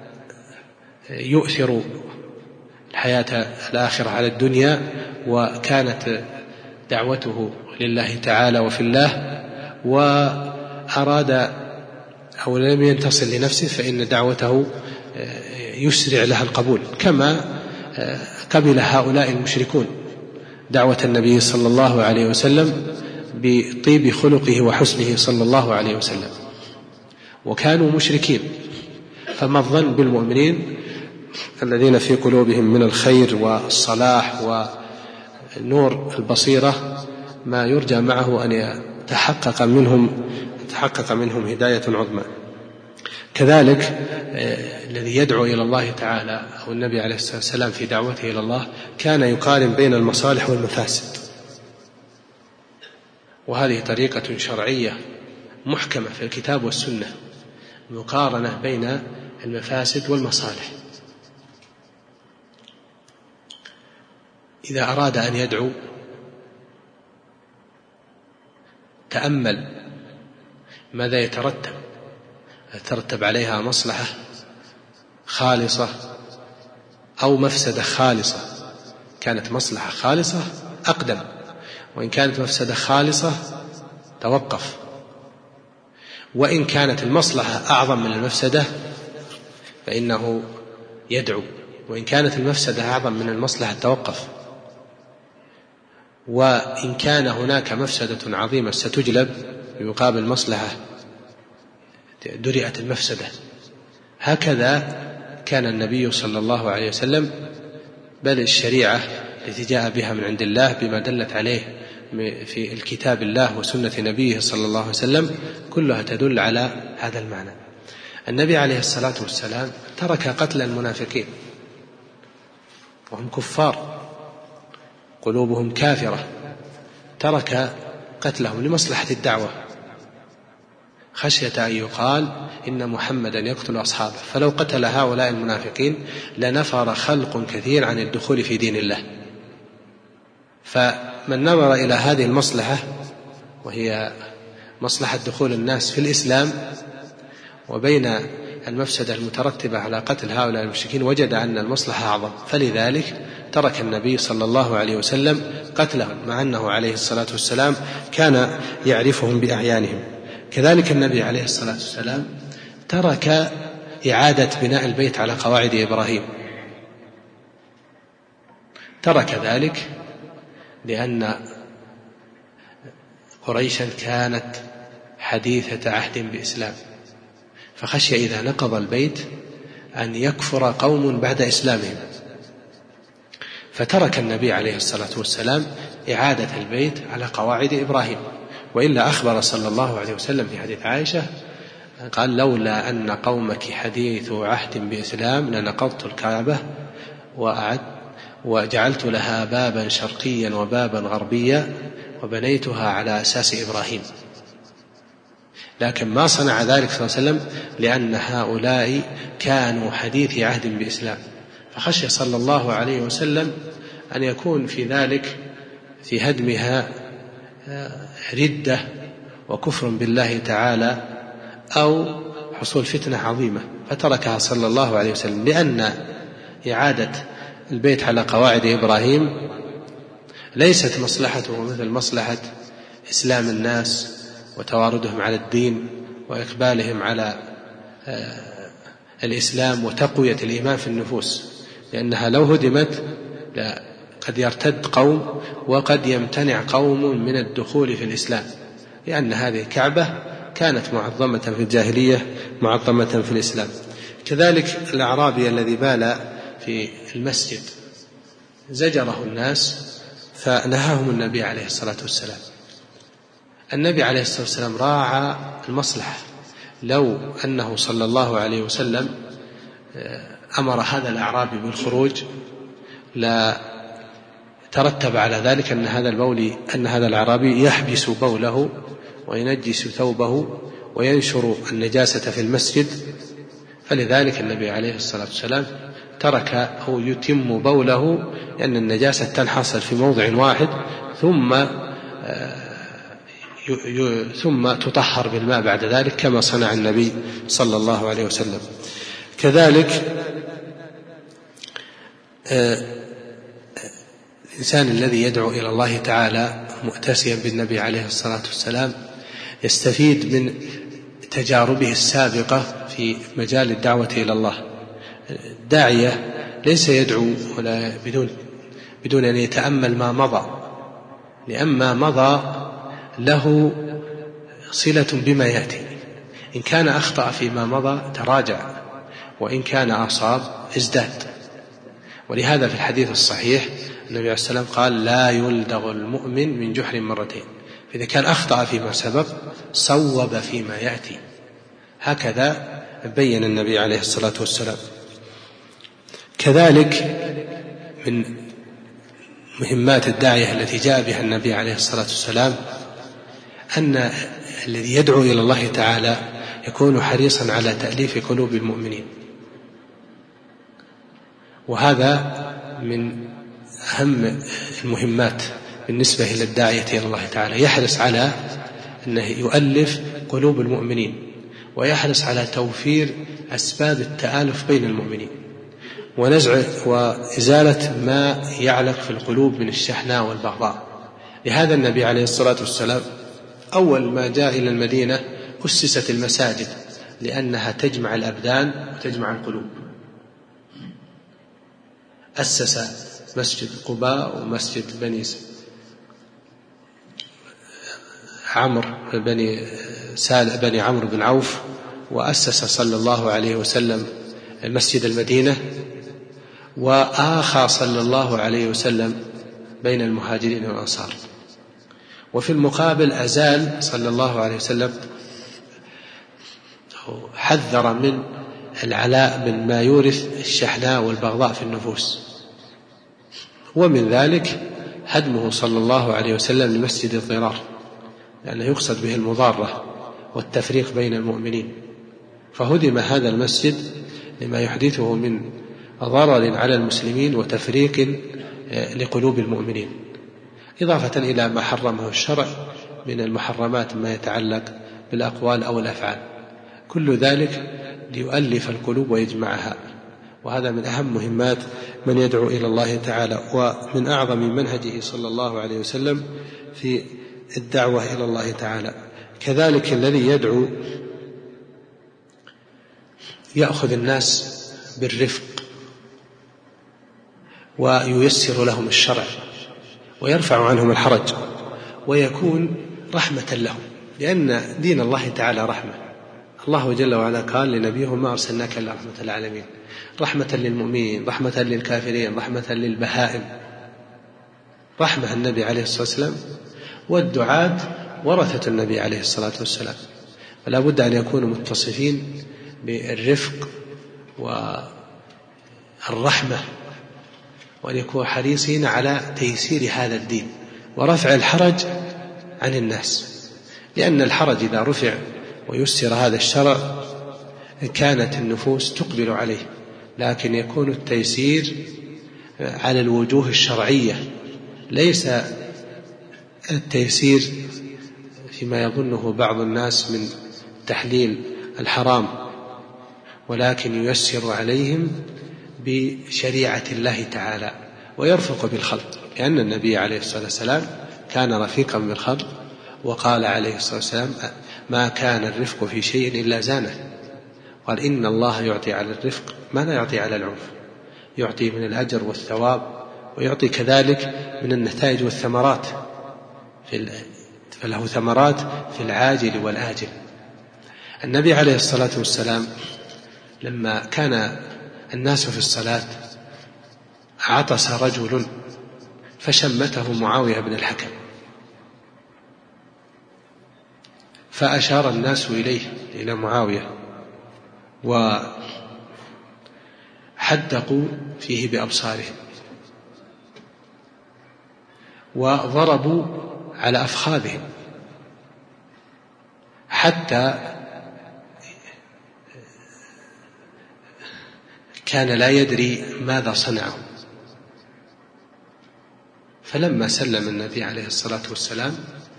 يؤثر الحياة الآخرة على الدنيا وكانت دعوته لله تعالى وفي الله وأراد أو لم ينتصر لنفسه فإن دعوته يسرع لها القبول، كما قبل هؤلاء المشركون دعوة النبي صلى الله عليه وسلم بطيب خلقه وحسنه صلى الله عليه وسلم، وكانوا مشركين. فما الظن بالمؤمنين الذين في قلوبهم من الخير والصلاح ونور البصيرة ما يرجى معه أن يتحقق منهم تحقق منهم هداية عظمى. كذلك الذي يدعو إلى الله تعالى أو النبي عليه الصلاة والسلام في دعوته إلى الله كان يقارن بين المصالح والمفاسد، وهذه طريقة شرعية محكمة في الكتاب والسنة، مقارنة بين المفاسد والمصالح. إذا أراد أن يدعو تأمل ماذا يترتب يترتب عليها مصلحة خالصة أو مفسدة خالصة. كانت مصلحة خالصة أقدم، وإن كانت مفسدة خالصة توقف، وإن كانت المصلحة أعظم من المفسدة فإنه يدعو، وإن كانت المفسدة أعظم من المصلحة توقف. وإن كان هناك مفسدة عظيمة ستجلب بمقابل مصلحة درئت المفسدة. هكذا كان النبي صلى الله عليه وسلم، بل الشريعة التي جاء بها من عند الله بما دلت عليه في الكتاب الله وسنة نبيه صلى الله عليه وسلم كلها تدل على هذا المعنى. النبي عليه الصلاة والسلام ترك قتل المنافقين وهم كفار قلوبهم كافرة، ترك قتلهم لمصلحة الدعوة خشية أن يقال إن محمدا يقتل أصحابه، فلو قتل هؤلاء المنافقين لنفر خلق كثير عن الدخول في دين الله. فمن نظر إلى هذه المصلحة وهي مصلحة دخول الناس في الإسلام وبين المفسدة المترتبة على قتل هؤلاء المشركين وجد أن المصلحة أعظم، فلذلك ترك النبي صلى الله عليه وسلم قتلهم، مع أنه عليه الصلاة والسلام كان يعرفهم بأعيانهم. كذلك النبي عليه الصلاة والسلام ترك إعادة بناء البيت على قواعد إبراهيم، ترك ذلك لأن قريشا كانت حديثة عهد بإسلام، فخشي إذا نقض البيت أن يكفر قوم بعد إسلامهم، فترك النبي عليه الصلاة والسلام إعادة البيت على قواعد إبراهيم. وإلا أخبر صلى الله عليه وسلم في حديث عائشة قال لولا أن قومك حديث عهد بإسلام لنقضت الكعبة وأعد وجعلت لها بابا شرقيا وبابا غربيا وبنيتها على أساس إبراهيم. لكن ما صنع ذلك صلى الله عليه وسلم لأن هؤلاء كانوا حديث عهد بإسلام، فخشي صلى الله عليه وسلم أن يكون في ذلك في هدمها ردة وكفر بالله تعالى أو حصول فتنة عظيمة، فتركها صلى الله عليه وسلم، لأن إعادة البيت على قواعد إبراهيم ليست مصلحته مثل مصلحة إسلام الناس وتواردهم على الدين وإقبالهم على الإسلام وتقوية الإيمان في النفوس، لأنها لو هدمت قد يرتد قوم وقد يمتنع قوم من الدخول في الإسلام، لأن هذه الكعبة كانت معظمة في الجاهلية معظمة في الإسلام. كذلك الأعرابي الذي بال في المسجد زجره الناس فنهاهم النبي عليه الصلاة والسلام. النبي عليه الصلاة والسلام راعى المصلحة، لو أنه صلى الله عليه وسلم أمر هذا الأعرابي بالخروج لا ترتب على ذلك أن هذا البولي أن هذا الأعرابي يحبس بوله وينجس ثوبه وينشر النجاسة في المسجد، فلذلك النبي عليه الصلاة والسلام ترك أو يتم بوله، لأن النجاسة تنحصر في موضع واحد ثم ثم تطهر بالماء بعد ذلك كما صنع النبي صلى الله عليه وسلم. كذلك الإنسان الذي يدعو إلى الله تعالى مؤتسيا بالنبي عليه الصلاة والسلام يستفيد من تجاربه السابقة في مجال الدعوة إلى الله. الداعية ليس يدعو ولا بدون بدون أن يتأمل ما مضى، لأن ما مضى له صلة بما يأتي. إن كان أخطأ فيما مضى تراجع، وإن كان أصاب ازداد. ولهذا في الحديث الصحيح النبي عليه السلام قال لا يلدغ المؤمن من جحر مرتين، فإذا كان أخطأ فيما سبق صوب فيما يأتي. هكذا بين النبي عليه الصلاة والسلام. كذلك من مهمات الداعية التي جاء بها النبي عليه الصلاة والسلام أن الذي يدعو إلى الله تعالى يكون حريصا على تأليف قلوب المؤمنين، وهذا من أهم المهمات بالنسبة إلى الداعية إلى الله تعالى. يحرص على أنه يؤلف قلوب المؤمنين، ويحرص على توفير أسباب التآلف بين المؤمنين ونزع وإزالة ما يعلق في القلوب من الشحناء والبغضاء. لهذا النبي عليه الصلاة والسلام أول ما جاء إلى المدينة أسست المساجد، لأنها تجمع الأبدان وتجمع القلوب. أسس مسجد قباء ومسجد بني عمرو بني سال بني عمرو بن عوف، وأسس صلى الله عليه وسلم مسجد المدينة، وآخى صلى الله عليه وسلم بين المهاجرين والأنصار. وفي المقابل أزال صلى الله عليه وسلم حذر من العلاء من ما يورث الشحناء والبغضاء في النفوس، ومن ذلك هدمه صلى الله عليه وسلم لمسجد الضرار، لأنه يقصد به المضارة والتفريق بين المؤمنين. فهدم هذا المسجد لما يحدثه من ضرر على المسلمين وتفريق لقلوب المؤمنين، إضافة إلى ما حرمه الشرع من المحرمات ما يتعلق بالأقوال أو الأفعال، كل ذلك ليؤلف القلوب ويجمعها. وهذا من أهم مهمات من يدعو إلى الله تعالى، ومن أعظم منهجه صلى الله عليه وسلم في الدعوة إلى الله تعالى. كذلك الذي يدعو يأخذ الناس بالرفق وييسر لهم الشرع ويرفع عنهم الحرج ويكون رحمة لهم، لأن دين الله تعالى رحمة. الله جل وعلا قال لنبيه ما أرسلناك إلا رحمة للعالمين، رحمة للمؤمنين، رحمة للكافرين، رحمة للبهائم. رحمة النبي عليه الصلاة والسلام، والدعاة ورثة النبي عليه الصلاة والسلام، فلا بد أن يكونوا متصفين بالرفق والرحمة، وأن يكونوا حريصين على تيسير هذا الدين ورفع الحرج عن الناس، لأن الحرج إذا رفع ويسر هذا الشرع كانت النفوس تقبل عليه لكن يكون التيسير على الوجوه الشرعية، ليس التيسير فيما يظنه بعض الناس من تحليل الحرام، ولكن ييسر عليهم بشريعة الله تعالى ويرفق بالخلق، لأن النبي عليه الصلاة والسلام كان رفيقا بالخلق، وقال عليه الصلاة والسلام: ما كان الرفق في شيء إلا زانه. قال: إن الله يعطي على الرفق ما لا يعطي على العنف، يعطي من الأجر والثواب، ويعطي كذلك من النتائج والثمرات، فله ثمرات في العاجل والآجل. النبي عليه الصلاة والسلام لما كان الناس في الصلاة عطس رجل فشمته معاوية بن الحكم، فأشار الناس إليه إلى معاوية وحدقوا فيه بأبصارهم وضربوا على أفخاذهم حتى كان لا يدري ماذا صنعوا. فلما سلم النبي عليه الصلاة والسلام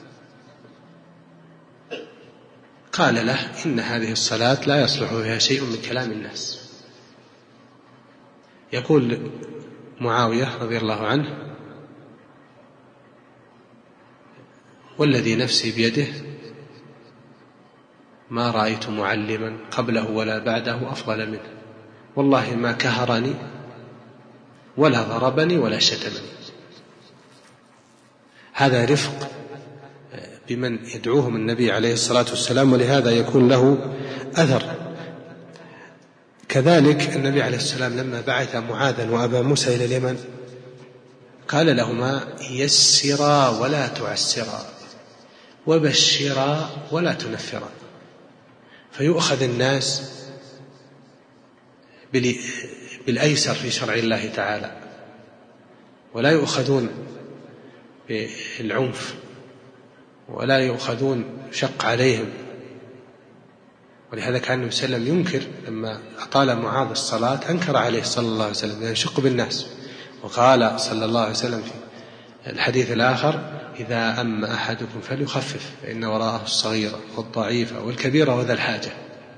قال له: إن هذه الصلاة لا يصلح فيها شيء من كلام الناس. يقول معاوية رضي الله عنه: والذي نفسي بيده ما رأيت معلما قبله ولا بعده أفضل منه، والله ما كهرني ولا ضربني ولا شتمني. هذا رفق بمن يدعوهم النبي عليه الصلاة والسلام، ولهذا يكون له أثر. كذلك النبي عليه السلام لما بعث معاذا وأبا موسى إلى اليمن قال لهما: يسرا ولا تعسرا، وبشرا ولا تنفرا. فيؤخذ الناس بالأيسر في شرع الله تعالى، ولا يؤخذون بالعنف، ولا يؤخذون شق عليهم. ولهذا كان النبي صلى الله عليه وسلم ينكر لما أطال معاذ الصلاة، أنكر عليه صلى الله عليه وسلم أن يشق بالناس، وقال صلى الله عليه وسلم في الحديث الآخر: إذا أم أحدكم فليخفف فإن وراءه الصغيرة والضعيفة والكبيرة وذا الحاجة.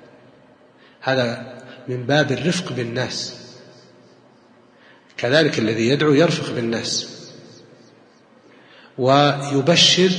هذا من باب الرفق بالناس. كذلك الذي يدعو يرفق بالناس ويبشر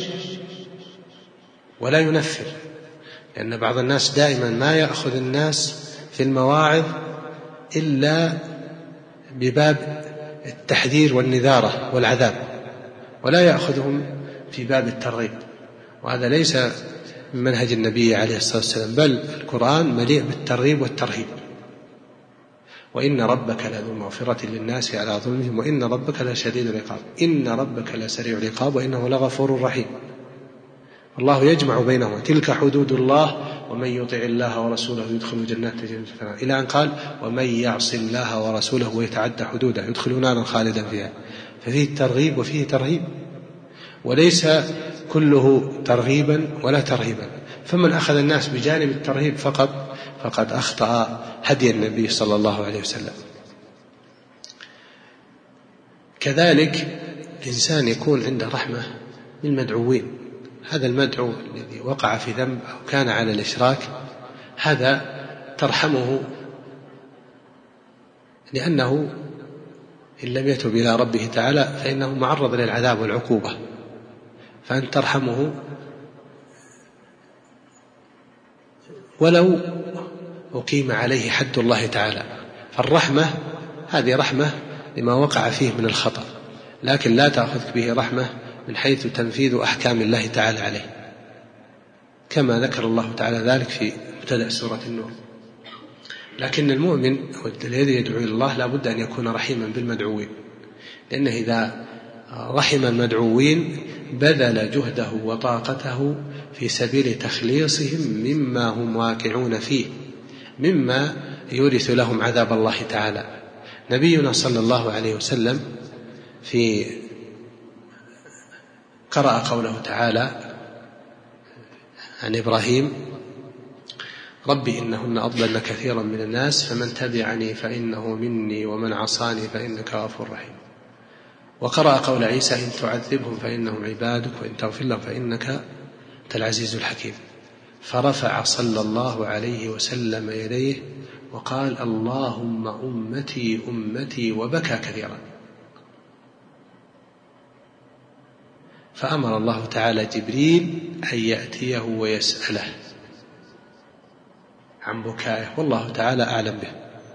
ولا ينفر، لأن بعض الناس دائما ما يأخذ الناس في المواعظ إلا بباب التحذير والنذارة والعذاب، ولا يأخذهم في باب الترغيب، وهذا ليس من منهج النبي عليه الصلاة والسلام، بل القرآن مليء بالترغيب والترهيب. وإن ربك لذو مغفرة للناس على ظلمهم وإن ربك لشديد العقاب إن ربك لسريع العقاب وإنه لغفور رحيم. الله يجمع بينهما، تلك حدود الله ومن يطع الله ورسوله يدخل جنات تجري إلى أن قال: ومن يعص الله ورسوله ويتعدى حدوده يدخل نارا خالدا فيها. ففيه ترغيب وفيه ترهيب، وليس كله ترغيبا ولا ترهيبا. فمن أخذ الناس بجانب الترهيب فقط فقد أخطأ هدي النبي صلى الله عليه وسلم. كذلك الإنسان يكون عنده رحمة بالمدعوين. هذا المدعو الذي وقع في ذنب أو كان على الإشراك، هذا ترحمه، لأنه إن لم يتب إلى ربه تعالى فإنه معرض للعذاب والعقوبة، فأنت ترحمه ولو أقيم عليه حد الله تعالى. فالرحمة هذه رحمة لما وقع فيه من الخطأ، لكن لا تأخذ به رحمة من حيث تنفيذ أحكام الله تعالى عليه، كما ذكر الله تعالى ذلك في مبتدأ سورة النور. لكن المؤمن الذي يدعو إلى الله لا بد أن يكون رحيما بالمدعوين، لأنه إذا رحم المدعوين بذل جهده وطاقته في سبيل تخليصهم مما هم واقعون فيه، مما يورث لهم عذاب الله تعالى. نبينا صلى الله عليه وسلم في قرأ قوله تعالى عن إبراهيم: ربي إنهن أضللن كثيرا من الناس فمن تبعني فإنه مني ومن عصاني فإنك غفور رحيم. وقرأ قول عيسى إن تعذبهم فإنهم عبادك وإن تغفر لهم فإنك أنت العزيز الحكيم. فرفع صلى الله عليه وسلم يديه وقال اللهم أمتي أمتي وبكى كثيرا. فأمر الله تعالى جبريل أن يأتيه ويسأله عن بكائه والله تعالى أعلم به.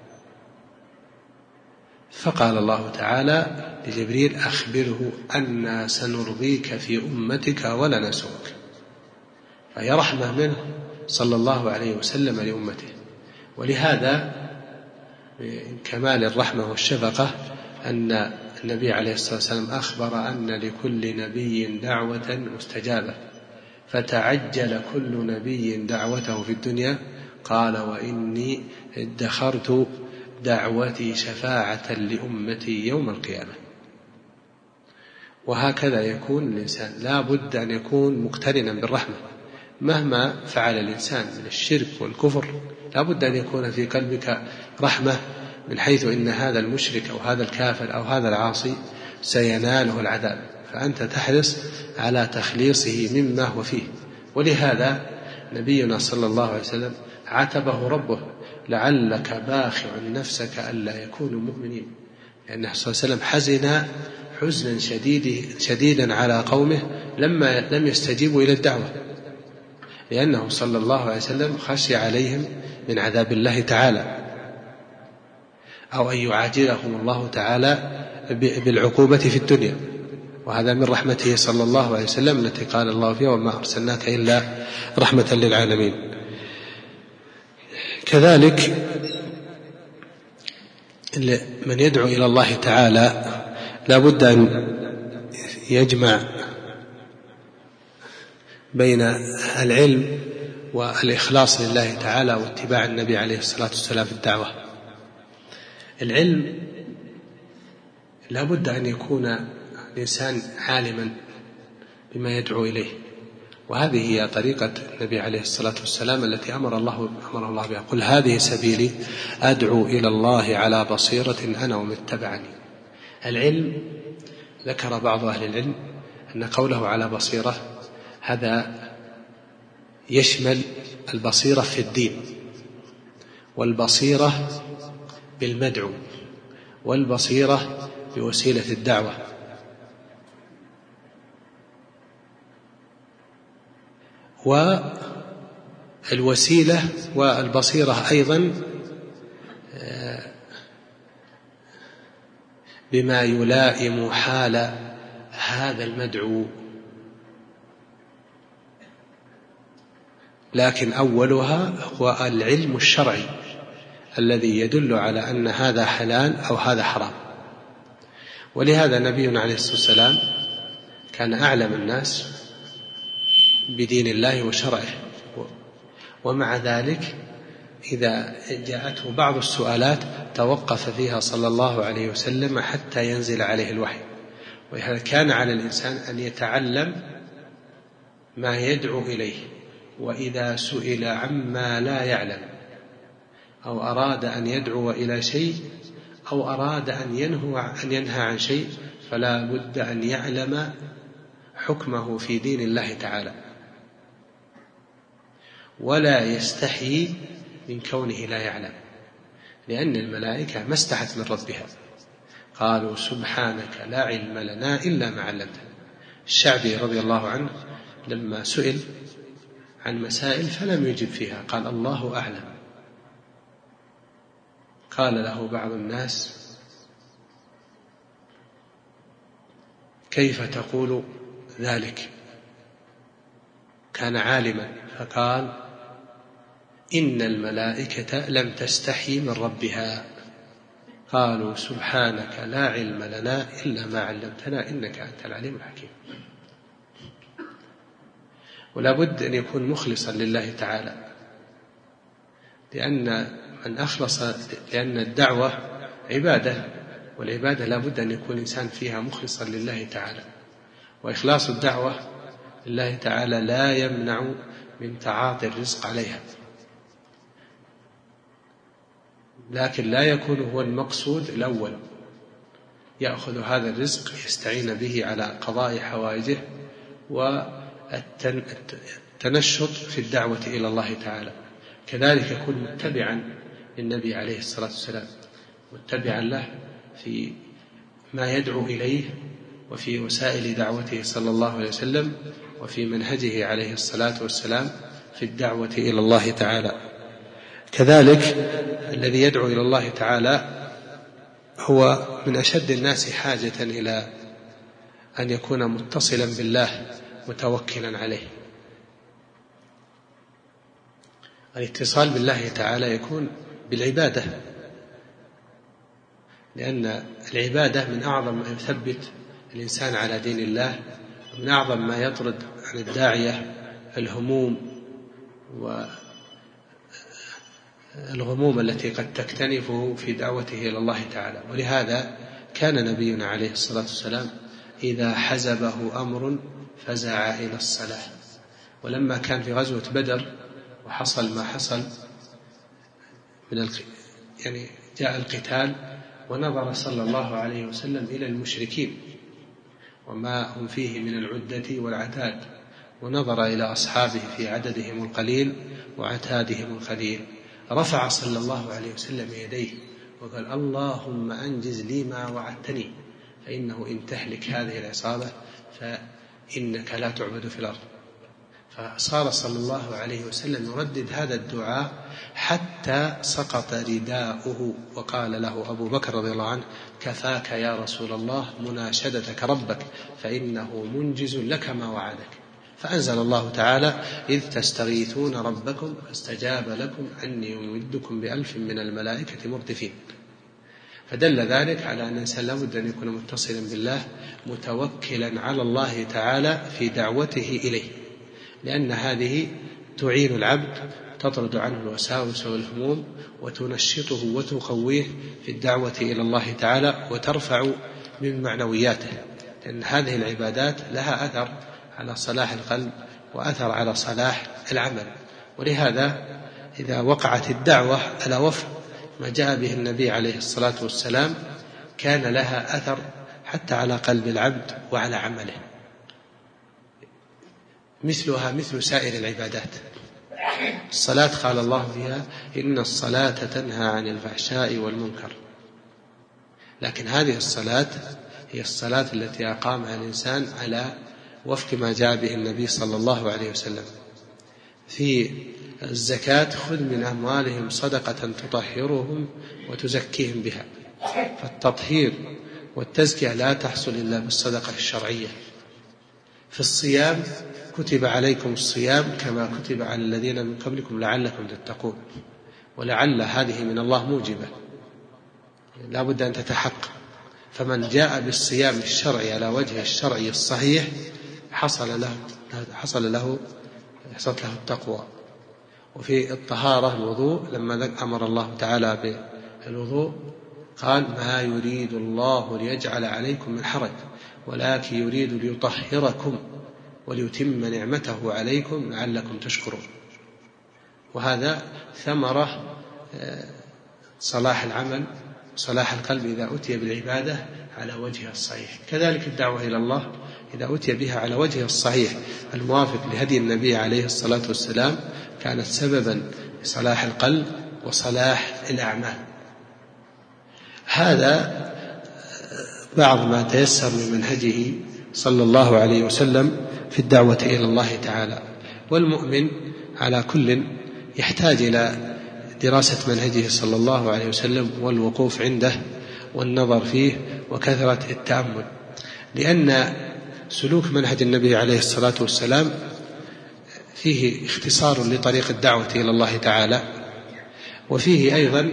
فقال الله تعالى لجبريل أخبره أنا سنرضيك في أمتك ولا نسوك. فهي رحمة منه صلى الله عليه وسلم لأمته. ولهذا من كمال الرحمة والشفقة أن النبي عليه الصلاة والسلام أخبر أن لكل نبي دعوة مستجابة فتعجل كل نبي دعوته في الدنيا قال وإني ادخرت دعوتي شفاعة لأمتي يوم القيامة. وهكذا يكون الإنسان لا بد أن يكون مقترنا بالرحمة مهما فعل الإنسان من الشرك والكفر، لا بد أن يكون في قلبك رحمة من حيث إن هذا المشرك أو هذا الكافر أو هذا العاصي سيناله العذاب، فأنت تحرص على تخليصه مما هو فيه. ولهذا نبينا صلى الله عليه وسلم عاتبه ربه لعلك باخع نفسك ألا يكونوا مؤمنين، لأنه صلى الله عليه وسلم حزن حزنا شديد شديدا على قومه لما لم يستجيبوا إلى الدعوة، لأنه صلى الله عليه وسلم خشي عليهم من عذاب الله تعالى أو أن يعاجلهم الله تعالى بالعقوبة في الدنيا. وهذا من رحمته صلى الله عليه وسلم التي قال الله فيها وما أرسلناك إلا رحمة للعالمين. كذلك من يدعو إلى الله تعالى لا بد أن يجمع بين العلم والإخلاص لله تعالى واتباع النبي عليه الصلاة والسلام في الدعوة. العلم لا بد أن يكون الإنسان عالما بما يدعو إليه، وهذه هي طريقة النبي عليه الصلاة والسلام التي أمر الله, أمر الله بها قل هذه سبيلي أدعو إلى الله على بصيرة أنا ومن اتبعني. العلم ذكر بعض أهل العلم أن قوله على بصيرة هذا يشمل البصيرة في الدين والبصيرة بالمدعو والبصيرة بوسيلة الدعوة. والوسيلة والبصيرة أيضا بما يلائم حال هذا المدعو، لكن أولها هو العلم الشرعي الذي يدل على أن هذا حلال أو هذا حرام. ولهذا نبينا عليه الصلاة والسلام كان أعلم الناس بدين الله وشرعه، ومع ذلك إذا جاءته بعض السؤالات توقف فيها صلى الله عليه وسلم حتى ينزل عليه الوحي. ولهذا كان على الإنسان أن يتعلم ما يدعو إليه، وإذا سئل عما لا يعلم أو أراد أن يدعو إلى شيء أو أراد أن ينهى أن ينهى عن شيء فلا بد أن يعلم حكمه في دين الله تعالى، ولا يستحي من كونه لا يعلم، لأن الملائكة ما استحت من ربها قالوا سبحانك لا علم لنا إلا ما علمتنا. الشعبي رضي الله عنه لما سئل عن مسائل فلم يجب فيها قال الله أعلم. قال له بعض الناس كيف تقول ذلك؟ كان عالما فقال إن الملائكة لم تستحي من ربها قالوا سبحانك لا علم لنا إلا ما علمتنا إنك أنت العليم الحكيم. ولا بد أن يكون مخلصا لله تعالى، لأن من أخلص لأن الدعوة عبادة، والعبادة لا بد أن يكون الإنسان فيها مخلصا لله تعالى. وإخلاص الدعوة لله تعالى لا يمنع من تعاطي الرزق عليها، لكن لا يكون هو المقصود الأول، يأخذ هذا الرزق يستعين به على قضاء حوائجه والتنشط في الدعوة إلى الله تعالى. كذلك يكون متبعا للنبي عليه الصلاة والسلام، متبعا له في ما يدعو إليه وفي وسائل دعوته صلى الله عليه وسلم وفي منهجه عليه الصلاة والسلام في الدعوة إلى الله تعالى. كذلك الذي يدعو إلى الله تعالى هو من أشد الناس حاجة إلى أن يكون متصلا بالله متوكلا عليه. الاتصال بالله تعالى يكون بالعبادة، لأن العبادة من أعظم ما يثبت الإنسان على دين الله، ومن أعظم ما يطرد عن الداعية الهموم والغموم التي قد تكتنفه في دعوته إلى الله تعالى. ولهذا كان نبينا عليه الصلاة والسلام إذا حزبه أمر فزع إلى الصلاة. ولما كان في غزوة بدر وحصل ما حصل من الق... يعني جاء القتال، ونظر صلى الله عليه وسلم إلى المشركين وما هم فيه من العدة والعتاد، ونظر إلى أصحابه في عددهم القليل وعتادهم القليل، رفع صلى الله عليه وسلم يديه وقال: اللهم أنجز لي ما وعدتني، فإنه إن تهلك هذه العصابة فإنك لا تعبد في الأرض. فصار صلى الله عليه وسلم يردد هذا الدعاء حتى سقط رداؤه، وقال له أبو بكر رضي الله عنه: كفاك يا رسول الله مناشدتك ربك فإنه منجز لك ما وعدك. فأنزل الله تعالى: إذ تستغيثون ربكم فاستجاب لكم أني يمدكم بألف من الملائكة مردفين. فدل ذلك على أن الإنسان لابد أن يكون متصلا بالله متوكلا على الله تعالى في دعوته إليه، لأن هذه تعين العبد، تطرد عنه الوساوس والهموم وتنشطه وتقويه في الدعوة إلى الله تعالى وترفع من معنوياته، لأن هذه العبادات لها أثر على صلاح القلب وأثر على صلاح العمل. ولهذا إذا وقعت الدعوة على وفق ما جاء به النبي عليه الصلاة والسلام كان لها أثر حتى على قلب العبد وعلى عمله، مثلها مثل سائر العبادات. الصلاة قال الله فيها: إن الصلاة تنهى عن الفحشاء والمنكر. لكن هذه الصلاة هي الصلاة التي أقامها الإنسان على وفق ما جاء به النبي صلى الله عليه وسلم. في الزكاة: خذ من أموالهم صدقة تطهرهم وتزكيهم بها. فالتطهير والتزكية لا تحصل إلا بالصدقة الشرعية. في الصيام: كتب عليكم الصيام كما كتب على الذين من قبلكم لعلكم تتقون. ولعل هذه من الله موجبة، لا بد أن تتحقق. فمن جاء بالصيام الشرعي على وجه الشرعي الصحيح حصل له حصل له حصلت له التقوى. وفي الطهارة الوضوء، لما أمر الله تعالى بالوضوء قال: ما يريد الله ليجعل عليكم من حرج ولكن يريد ليطهركم وليتم نعمته عليكم لعلكم تشكرون. وهذا ثمرة صلاح العمل صلاح القلب إذا أتي بالعبادة على وجهها الصحيح. كذلك الدعوة إلى الله إذا أتي بها على وجهها الصحيح الموافق لهدي النبي عليه الصلاة والسلام كانت سببا لصلاح القلب وصلاح الأعمال. هذا بعض ما تيسر من منهجه صلى الله عليه وسلم في الدعوة إلى الله تعالى. والمؤمن على كل يحتاج إلى دراسة منهجه صلى الله عليه وسلم والوقوف عنده والنظر فيه وكثرة التأمل، لأن سلوك منهج النبي عليه الصلاة والسلام فيه اختصار لطريق الدعوة إلى الله تعالى، وفيه أيضا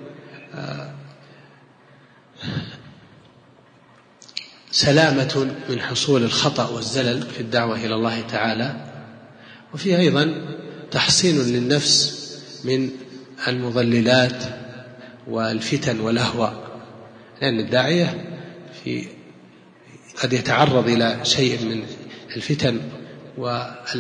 سلامة من حصول الخطأ والزلل في الدعوة إلى الله تعالى، وفيه أيضا تحصين للنفس من المضللات والفتن والأهواء، لأن الداعية في قد يتعرض إلى شيء من الفتن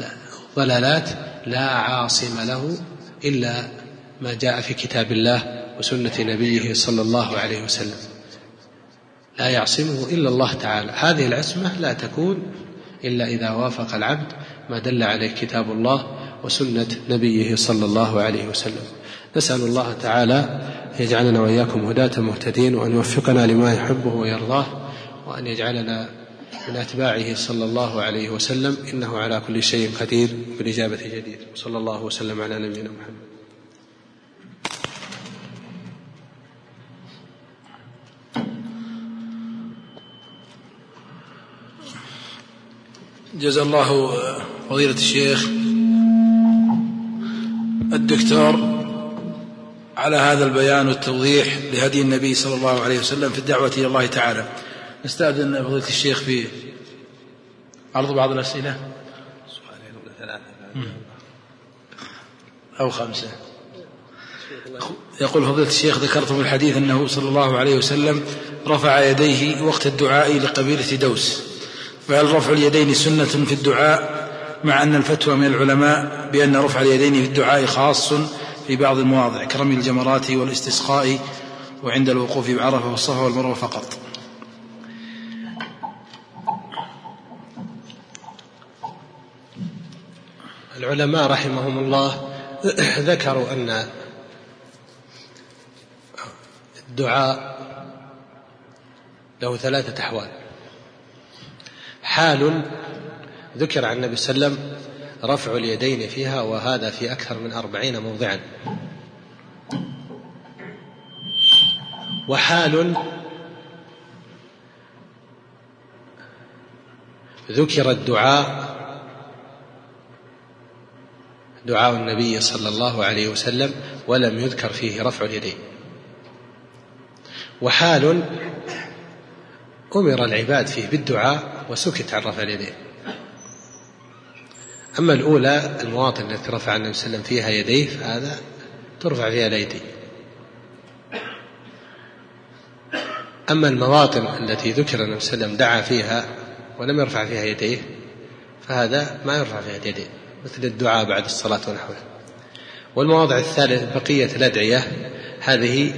والضلالات لا عاصم له إلا ما جاء في كتاب الله وسنة نبيه صلى الله عليه وسلم، لا يعصمه إلا الله تعالى. هذه العصمة لا تكون إلا إذا وافق العبد ما دل عليه كتاب الله وسنة نبيه صلى الله عليه وسلم. نسأل الله تعالى يجعلنا وإياكم هداة مهتدين، وأن يوفقنا لما يحبه ويرضاه، وأن يجعلنا من أتباعه صلى الله عليه وسلم، إنه على كل شيء قدير بالإجابة جدير. صلى الله وسلم على نبينا محمد. جزا الله فضيلة الشيخ الدكتور على هذا البيان والتوضيح لهدي النبي صلى الله عليه وسلم في الدعوة إلى الله تعالى. نستأذن فضيلة الشيخ في عرض بعض الأسئلة أو خمسة. يقول فضيلة الشيخ: ذكرتم في الحديث أنه صلى الله عليه وسلم رفع يديه وقت الدعاء لقبيلة دوس، فهل رفع اليدين سنة في الدعاء، مع أن الفتوى من العلماء بأن رفع اليدين في الدعاء خاص في بعض المواضع كرمي الجمرات والاستسقاء وعند الوقوف بعرفة والصفا والمروة فقط؟ العلماء رحمهم الله ذكروا أن الدعاء له ثلاثة أحوال. حال ذكر عن النبي صلى الله عليه وسلم رفع اليدين فيها، وهذا في أكثر من أربعين موضعا. وحال ذكر الدعاء دعاء النبي صلى الله عليه وسلم ولم يذكر فيه رفع اليدين. وحال أمر العباد فيه بالدعاء وسكت عن رفع اليدين. أما الأولى المواطن التي رفع النبي صلى الله عليه وسلم فيها يديه فهذا ترفع فيها الأيدي. أما المواطن التي ذكر النبي صلى الله عليه وسلم دعا فيها ولم يرفع فيها يديه فهذا ما يرفع فيها يديه، مثل الدعاء بعد الصلاة ونحوه. والمواضع الثالث بقية الأدعية، هذه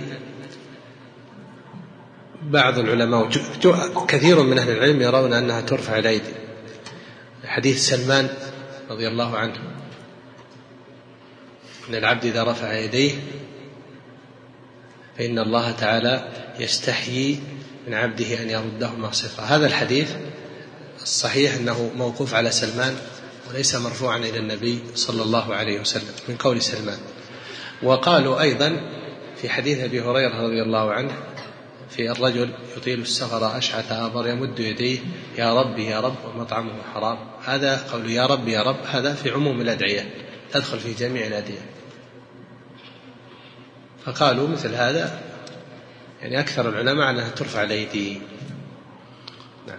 بعض العلماء كثير من أهل العلم يرون أنها ترفع الأيدي. حديث سلمان رضي الله عنه أن العبد إذا رفع يديه فإن الله تعالى يستحيي من عبده أن يردهما صفرا. هذا الحديث الصحيح أنه موقوف على سلمان وليس مرفوعا إلى النبي صلى الله عليه وسلم من قول سلمان. وقالوا أيضا في حديث أبي هريرة رضي الله عنه في الرجل يطيل السفر أشعث أغبر يمد يديه يا رب يا رب ومطعمه حرام، هذا قول يا رب يا رب هذا في عموم الأدعية، تدخل في جميع الأدعية. فقالوا مثل هذا يعني أكثر العلماء أنها ترفع الأيدي. نعم.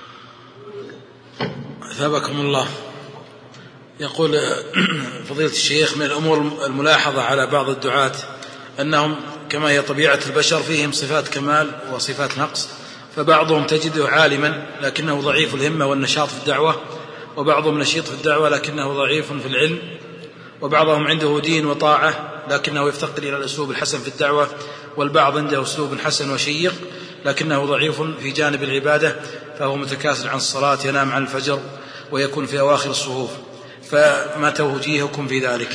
أثابكم الله. يقول فضيلة الشيخ: من الأمور الملاحظة على بعض الدعاة أنهم كما هي طبيعة البشر فيهم صفات كمال وصفات نقص، فبعضهم تجده عالما لكنه ضعيف الهمة والنشاط في الدعوة، وبعضهم نشيط في الدعوة لكنه ضعيف في العلم، وبعضهم عنده دين وطاعة لكنه يفتقر إلى الأسلوب الحسن في الدعوة، والبعض عنده أسلوب حسن وشيق لكنه ضعيف في جانب العبادة، فهو متكاسل عن الصلاة، ينام عن الفجر ويكون في أواخر الصفوف، فما توجيهكم في ذلك؟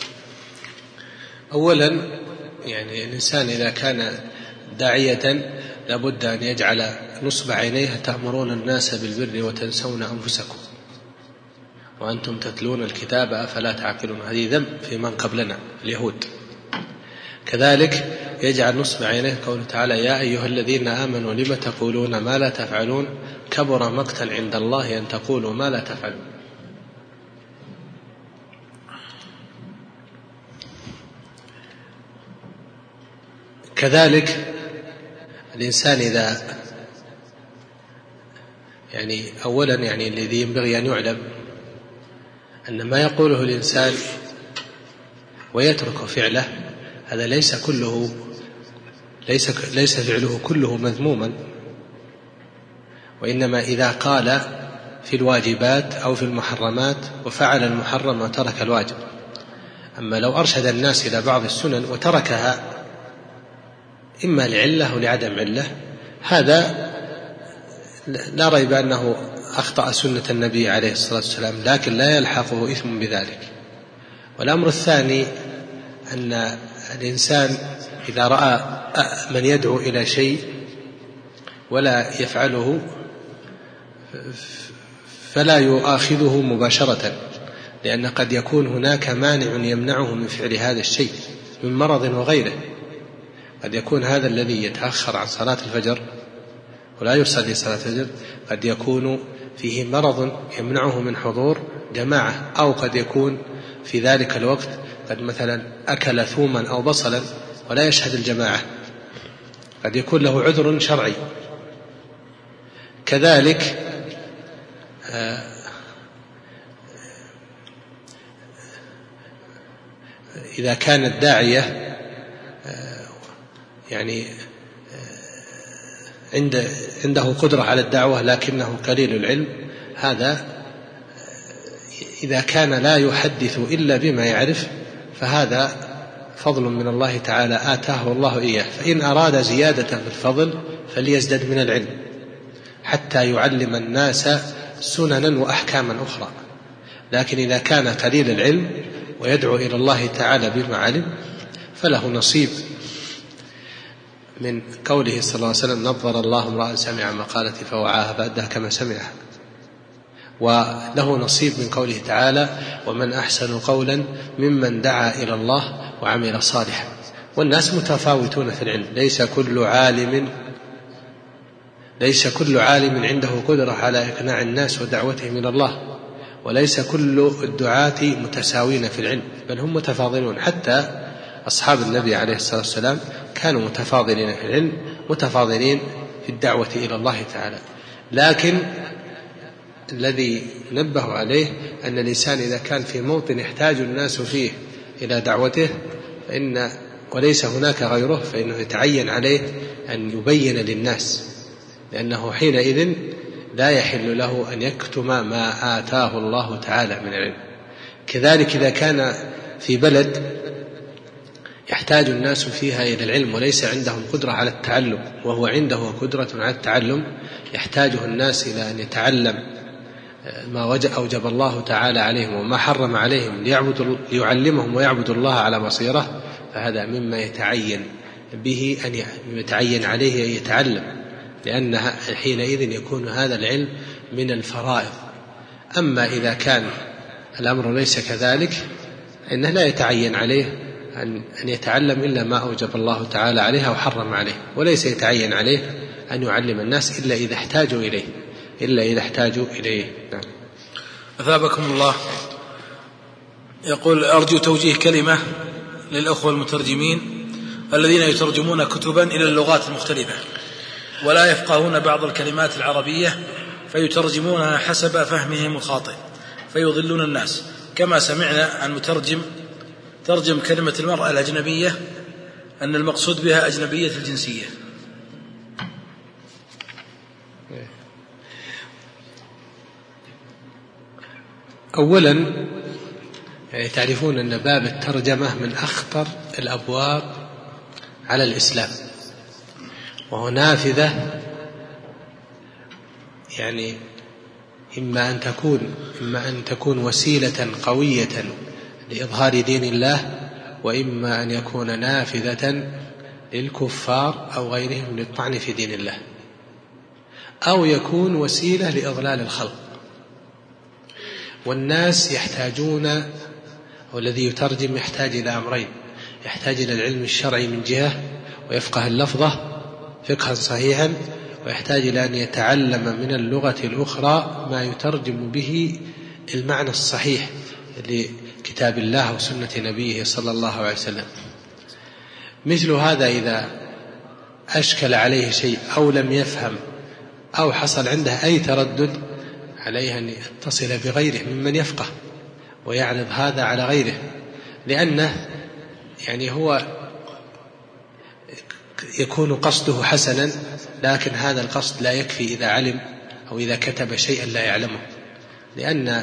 أولا يعني الإنسان إذا كان داعية لابد أن يجعل نصب عينيه تأمرون الناس بالبر وتنسون أنفسكم وأنتم تتلون الكتاب أفلا تعقلون، هذه ذنب في من قبلنا اليهود. كذلك يجعل نصب عينيه قوله تعالى يا أيها الذين آمنوا لم تقولون ما لا تفعلون كبر مقتا عند الله أن تقولوا ما لا تفعلون. كذلك الإنسان إذا يعني أولا يعني الذي ينبغي أن يعلم أن ما يقوله الإنسان ويترك فعله هذا ليس كله ليس ليس فعله كله مذموما، وإنما إذا قال في الواجبات أو في المحرمات وفعل المحرم وترك الواجب. أما لو أرشد الناس إلى بعض السنن وتركها إما لعلة أو لعدم علة، هذا لا ريب أنه أخطأ سنة النبي عليه الصلاة والسلام، لكن لا يلحقه إثم بذلك. والأمر الثاني أن الإنسان إذا رأى من يدعو إلى شيء ولا يفعله فلا يؤاخذه مباشرة، لأن قد يكون هناك مانع يمنعه من فعل هذا الشيء من مرض وغيره. قد يكون هذا الذي يتأخر عن صلاة الفجر ولا يصلي صلاة الفجر قد يكون فيه مرض يمنعه من حضور جماعة، أو قد يكون في ذلك الوقت قد مثلا أكل ثوما أو بصلا ولا يشهد الجماعة، قد يكون له عذر شرعي. كذلك إذا كان الداعية يعني عنده قدرة على الدعوة لكنه قليل العلم، هذا إذا كان لا يحدث إلا بما يعرف فهذا فضل من الله تعالى آتاه الله إياه، فإن أراد زيادة في الفضل فليزدد من العلم حتى يعلم الناس سننا وأحكاما أخرى. لكن إذا كان قليل العلم ويدعو إلى الله تعالى بما علم فله نصيب من قوله صلى الله عليه وسلم: نظر الله امرأ سمع مقالتي فوعاها فأداها كما سمعها. وله نصيب من قوله تعالى: ومن أحسن قولا ممن دعا إلى الله وعمل صالحا. والناس متفاوتون في العلم، ليس كل عالم ليس كل عالم عنده قدرة على إقناع الناس ودعوتهم إلى الله، وليس كل الدعاة متساوين في العلم، بل هم متفاضلون. حتى أصحاب النبي عليه الصلاة والسلام كانوا متفاضلين في العلم، متفاضلين في الدعوة إلى الله تعالى. لكن الذي نبه عليه أن الإنسان إذا كان في موطن يحتاج الناس فيه إلى دعوته فإن وليس هناك غيره فإنه يتعين عليه أن يبين للناس، لأنه حينئذ لا يحل له أن يكتم ما آتاه الله تعالى من العلم. كذلك إذا كان في بلد يحتاج الناس فيها إلى العلم وليس عندهم قدرة على التعلم وهو عنده قدرة على التعلم، يحتاجه الناس إلى أن يتعلم ما أوجب الله تعالى عليهم وما حرم عليهم ليعلمهم ويعبدوا الله على بصيرة، فهذا مما يتعين به أن يتعين عليه أن يتعلم، لأن حينئذ يكون هذا العلم من الفرائض. أما إذا كان الأمر ليس كذلك إنه لا يتعين عليه أن يتعلم إلا ما أوجب الله تعالى عليه وحرم عليه، وليس يتعين عليه أن يعلم الناس إلا إذا احتاجوا إليه إلا إذا احتاجوا إليه. نعم. أثابكم الله. يقول: أرجو توجيه كلمة للأخوة المترجمين الذين يترجمون كتبا إلى اللغات المختلفة ولا يفقهون بعض الكلمات العربية فيترجمونها حسب فهمهم الخاطئ فيضلون الناس، كما سمعنا عن مترجم ترجم كلمة المرأة الأجنبية أن المقصود بها أجنبية الجنسية. أولا يعني تعرفون أن باب الترجمة من أخطر الأبواب على الإسلام، وهو نافذة يعني إما أن تكون إما أن تكون وسيلة قوية لإظهار دين الله، وإما أن يكون نافذة للكفار أو غيرهم للطعن في دين الله، أو يكون وسيلة لإضلال الخلق. والناس يحتاجون، والذي يترجم يحتاج إلى أمرين: يحتاج إلى العلم الشرعي من جهة ويفقه اللفظة فقها صحيحا، ويحتاج إلى أن يتعلم من اللغة الأخرى ما يترجم به المعنى الصحيح لكتاب الله وسنة نبيه صلى الله عليه وسلم. مثل هذا إذا أشكل عليه شيء أو لم يفهم أو حصل عنده أي تردد عليه أن يتصل بغيره ممن يفقه ويعرض هذا على غيره، لأنه يعني هو يكون قصده حسنا، لكن هذا القصد لا يكفي إذا علم أو إذا كتب شيئا لا يعلمه، لأن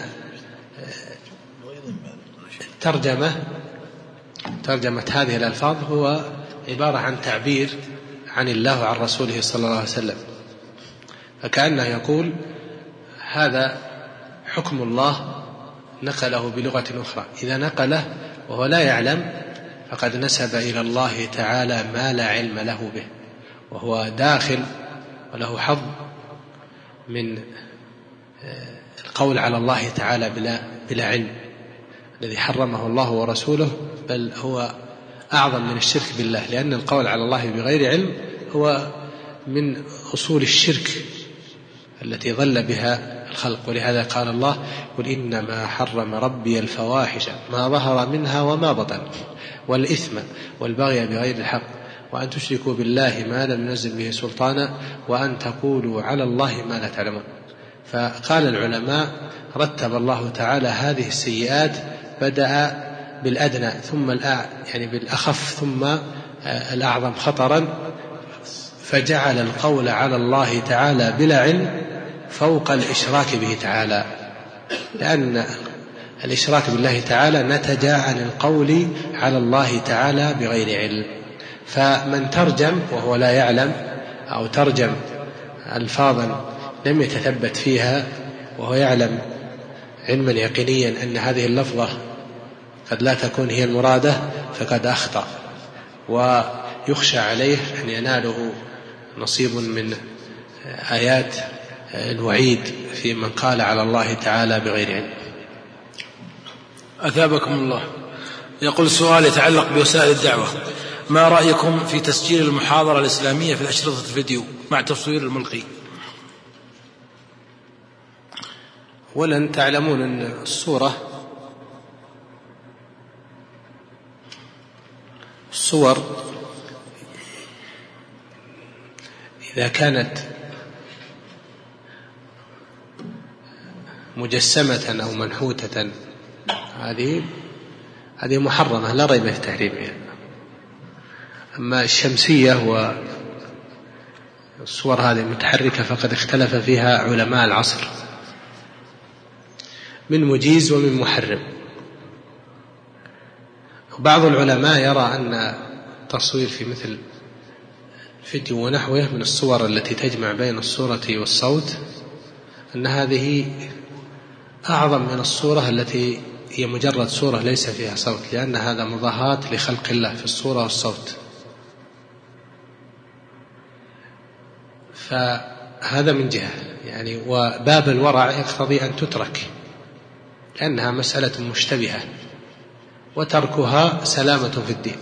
ترجمة ترجمة هذه الألفاظ هو عبارة عن تعبير عن الله وعن رسوله صلى الله عليه وسلم، فكأنه يقول هذا حكم الله نقله بلغة أخرى، إذا نقله وهو لا يعلم فقد نسب إلى الله تعالى ما لا علم له به، وهو داخل وله حظ من القول على الله تعالى بلا, بلا علم الذي حرمه الله ورسوله، بل هو أعظم من الشرك بالله، لأن القول على الله بغير علم هو من أصول الشرك التي ضل بها الخلق. ولهذا قال الله: قل إنما حرم ربي الفواحش ما ظهر منها وما بطن والإثم والبغي بغير الحق وأن تشركوا بالله ما لم ينزل به سلطانا وأن تقولوا على الله ما لا تعلمون. فقال العلماء: رتب الله تعالى هذه السيئات، بدأ بالأدنى ثم يعني بالأخف ثم الأعظم خطرا، فجعل القول على الله تعالى بلا علم فوق الإشراك به تعالى، لأن الإشراك بالله تعالى نتج عن القول على الله تعالى بغير علم. فمن ترجم وهو لا يعلم أو ترجم ألفاظا لم يتثبت فيها وهو يعلم علما يقينيا أن هذه اللفظة قد لا تكون هي المرادة فقد أخطأ، ويخشى عليه أن يناله نصيب من آيات الوعيد في من قال على الله تعالى بغير علم. أثابكم الله. يقول السؤال يتعلق بوسائل الدعوة: ما رأيكم في تسجيل المحاضرة الإسلامية في الأشرطة الفيديو مع تصوير الملقي؟ ولن تعلمون أن الصورة الصور إذا كانت مجسمة أو منحوتة هذه هذه محرمة لا ريب في تحريمها. أما الشمسية والصور هذه المتحركة فقد اختلف فيها علماء العصر من مجيز ومن محرم. بعض العلماء يرى أن التصوير في مثل الفيديو ونحوه من الصور التي تجمع بين الصورة والصوت أن هذه أعظم من الصورة التي هي مجرد صورة ليس فيها صوت، لأن هذا مضاهاة لخلق الله في الصورة والصوت. فهذا من جهة يعني، وباب الورع يقتضي أن تترك لأنها مسألة مشتبهة وتركها سلامة في الدين.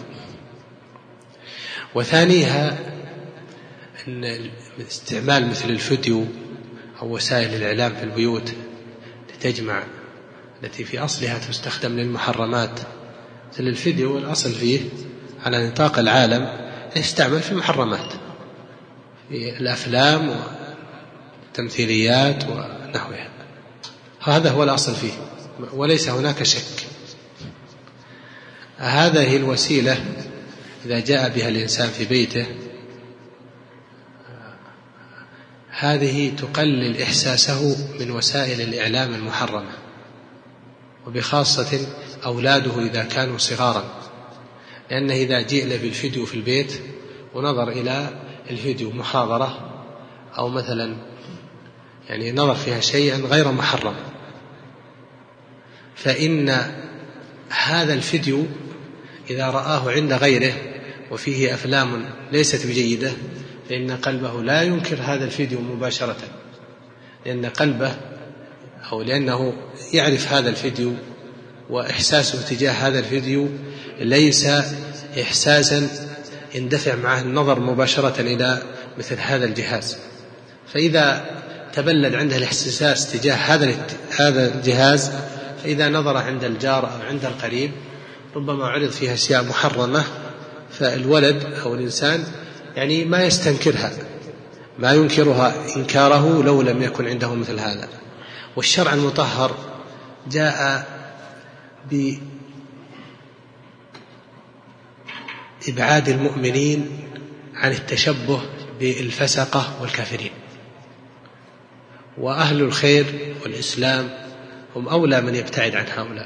وثانيها أن استعمال مثل الفيديو أو وسائل الإعلام في البيوت لتجمع التي في أصلها تستخدم للمحرمات، مثل الفيديو الأصل فيه على نطاق العالم يستعمل في المحرمات في الأفلام والتمثيليات ونحوها، هذا هو الأصل فيه وليس هناك شك. هذه الوسيلة إذا جاء بها الإنسان في بيته هذه تقلل إحساسه من وسائل الإعلام المحرمة، وبخاصة أولاده إذا كانوا صغارا، لأنه إذا جئنا بالفيديو في البيت ونظر إلى الفيديو محاضرة أو مثلا يعني نظر فيها شيئا غير محرم، فإن هذا الفيديو إذا رآه عند غيره وفيه أفلام ليست بجيدة فإن قلبه لا ينكر هذا الفيديو مباشرة، لأن قلبه أو لأنه يعرف هذا الفيديو وإحساسه تجاه هذا الفيديو ليس إحساسا يندفع معه النظر مباشرة إلى مثل هذا الجهاز. فإذا تبلد عنده الاحساس تجاه هذا هذا الجهاز، فإذا نظر عند الجار أو عند القريب ربما عرض فيها أشياء محرمة، فالولد أو الإنسان يعني ما يستنكرها، ما ينكرها إنكاره لو لم يكن عنده مثل هذا. والشرع المطهر جاء بإبعاد المؤمنين عن التشبه بالفسقة والكافرين، وأهل الخير والإسلام هم أولى من يبتعد عن هؤلاء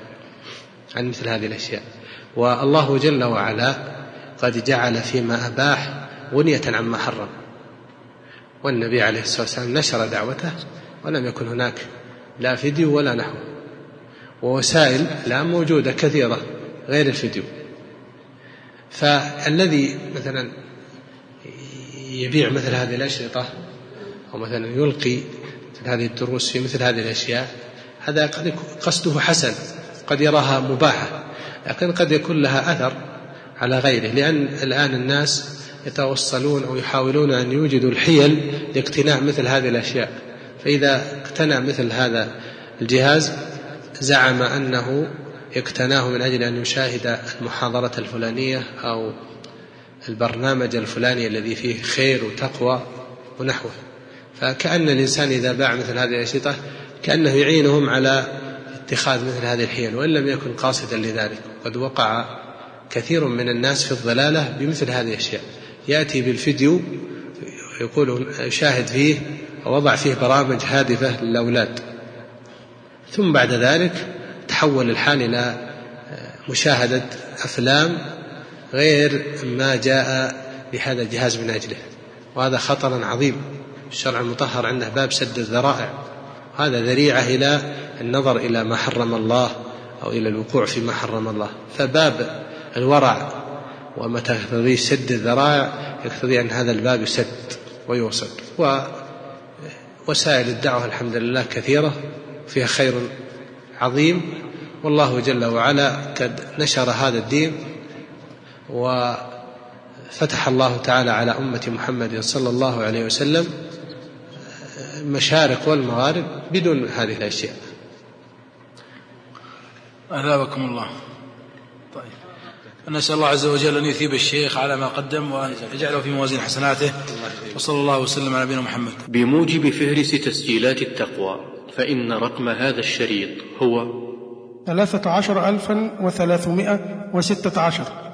عن مثل هذه الأشياء. والله جل وعلا قد جعل فيما أباح غنية عما حرم. والنبي عليه الصلاة والسلام نشر دعوته ولم يكن هناك لا فيديو ولا نحو، ووسائل الآن موجودة كثيرة غير الفيديو. فالذي مثلا يبيع مثل هذه الأشرطة أو مثلا يلقي مثل هذه الدروس في مثل هذه الأشياء، هذا قد قصده حسن، قد يراها مباحة، لكن قد يكون لها أثر على غيره، لأن الآن الناس يتوصلون أو يحاولون أن يوجدوا الحيل لاقتناء مثل هذه الأشياء. فإذا اقتنى مثل هذا الجهاز زعم أنه اقتناه من أجل أن يشاهد المحاضرة الفلانية أو البرنامج الفلاني الذي فيه خير وتقوى ونحوه. فكأن الإنسان إذا باع مثل هذه الأشرطة كأنه يعينهم على اتخاذ مثل هذه الحيل، وإن لم يكن قاصدا لذلك. قد وقع كثير من الناس في الضلالة بمثل هذه الأشياء، يأتي بالفيديو يقول شاهد فيه ووضع فيه برامج هادفة للأولاد، ثم بعد ذلك تحول الحال إلى مشاهدة أفلام غير ما جاء بهذا الجهاز من أجله، وهذا خطر عظيم. الشرع المطهر عنده باب سد الذرائع، هذا ذريعة إلى النظر إلى ما حرم الله أو إلى الوقوع فيما حرم الله. فباب الورع وما تقتضيه سد الذرائع يقتضي أن هذا الباب يسد ويوصل. ووسائل الدعوة الحمد لله كثيرة فيها خير عظيم، والله جل وعلا قد نشر هذا الدين وفتح الله تعالى على أمة محمد صلى الله عليه وسلم المشارق والمغارب بدون هذه الأشياء. أثابكم الله. طيب، نسأل الله عز وجل أن يثيب الشيخ على ما قدم وأن يجعله في موازين حسناته، وصلى الله وسلم على نبينا محمد. بموجب فهرس تسجيلات التقوى، فإن رقم هذا الشريط هو ثلاثة عشر ألفا وثلاثمائة وستة عشر.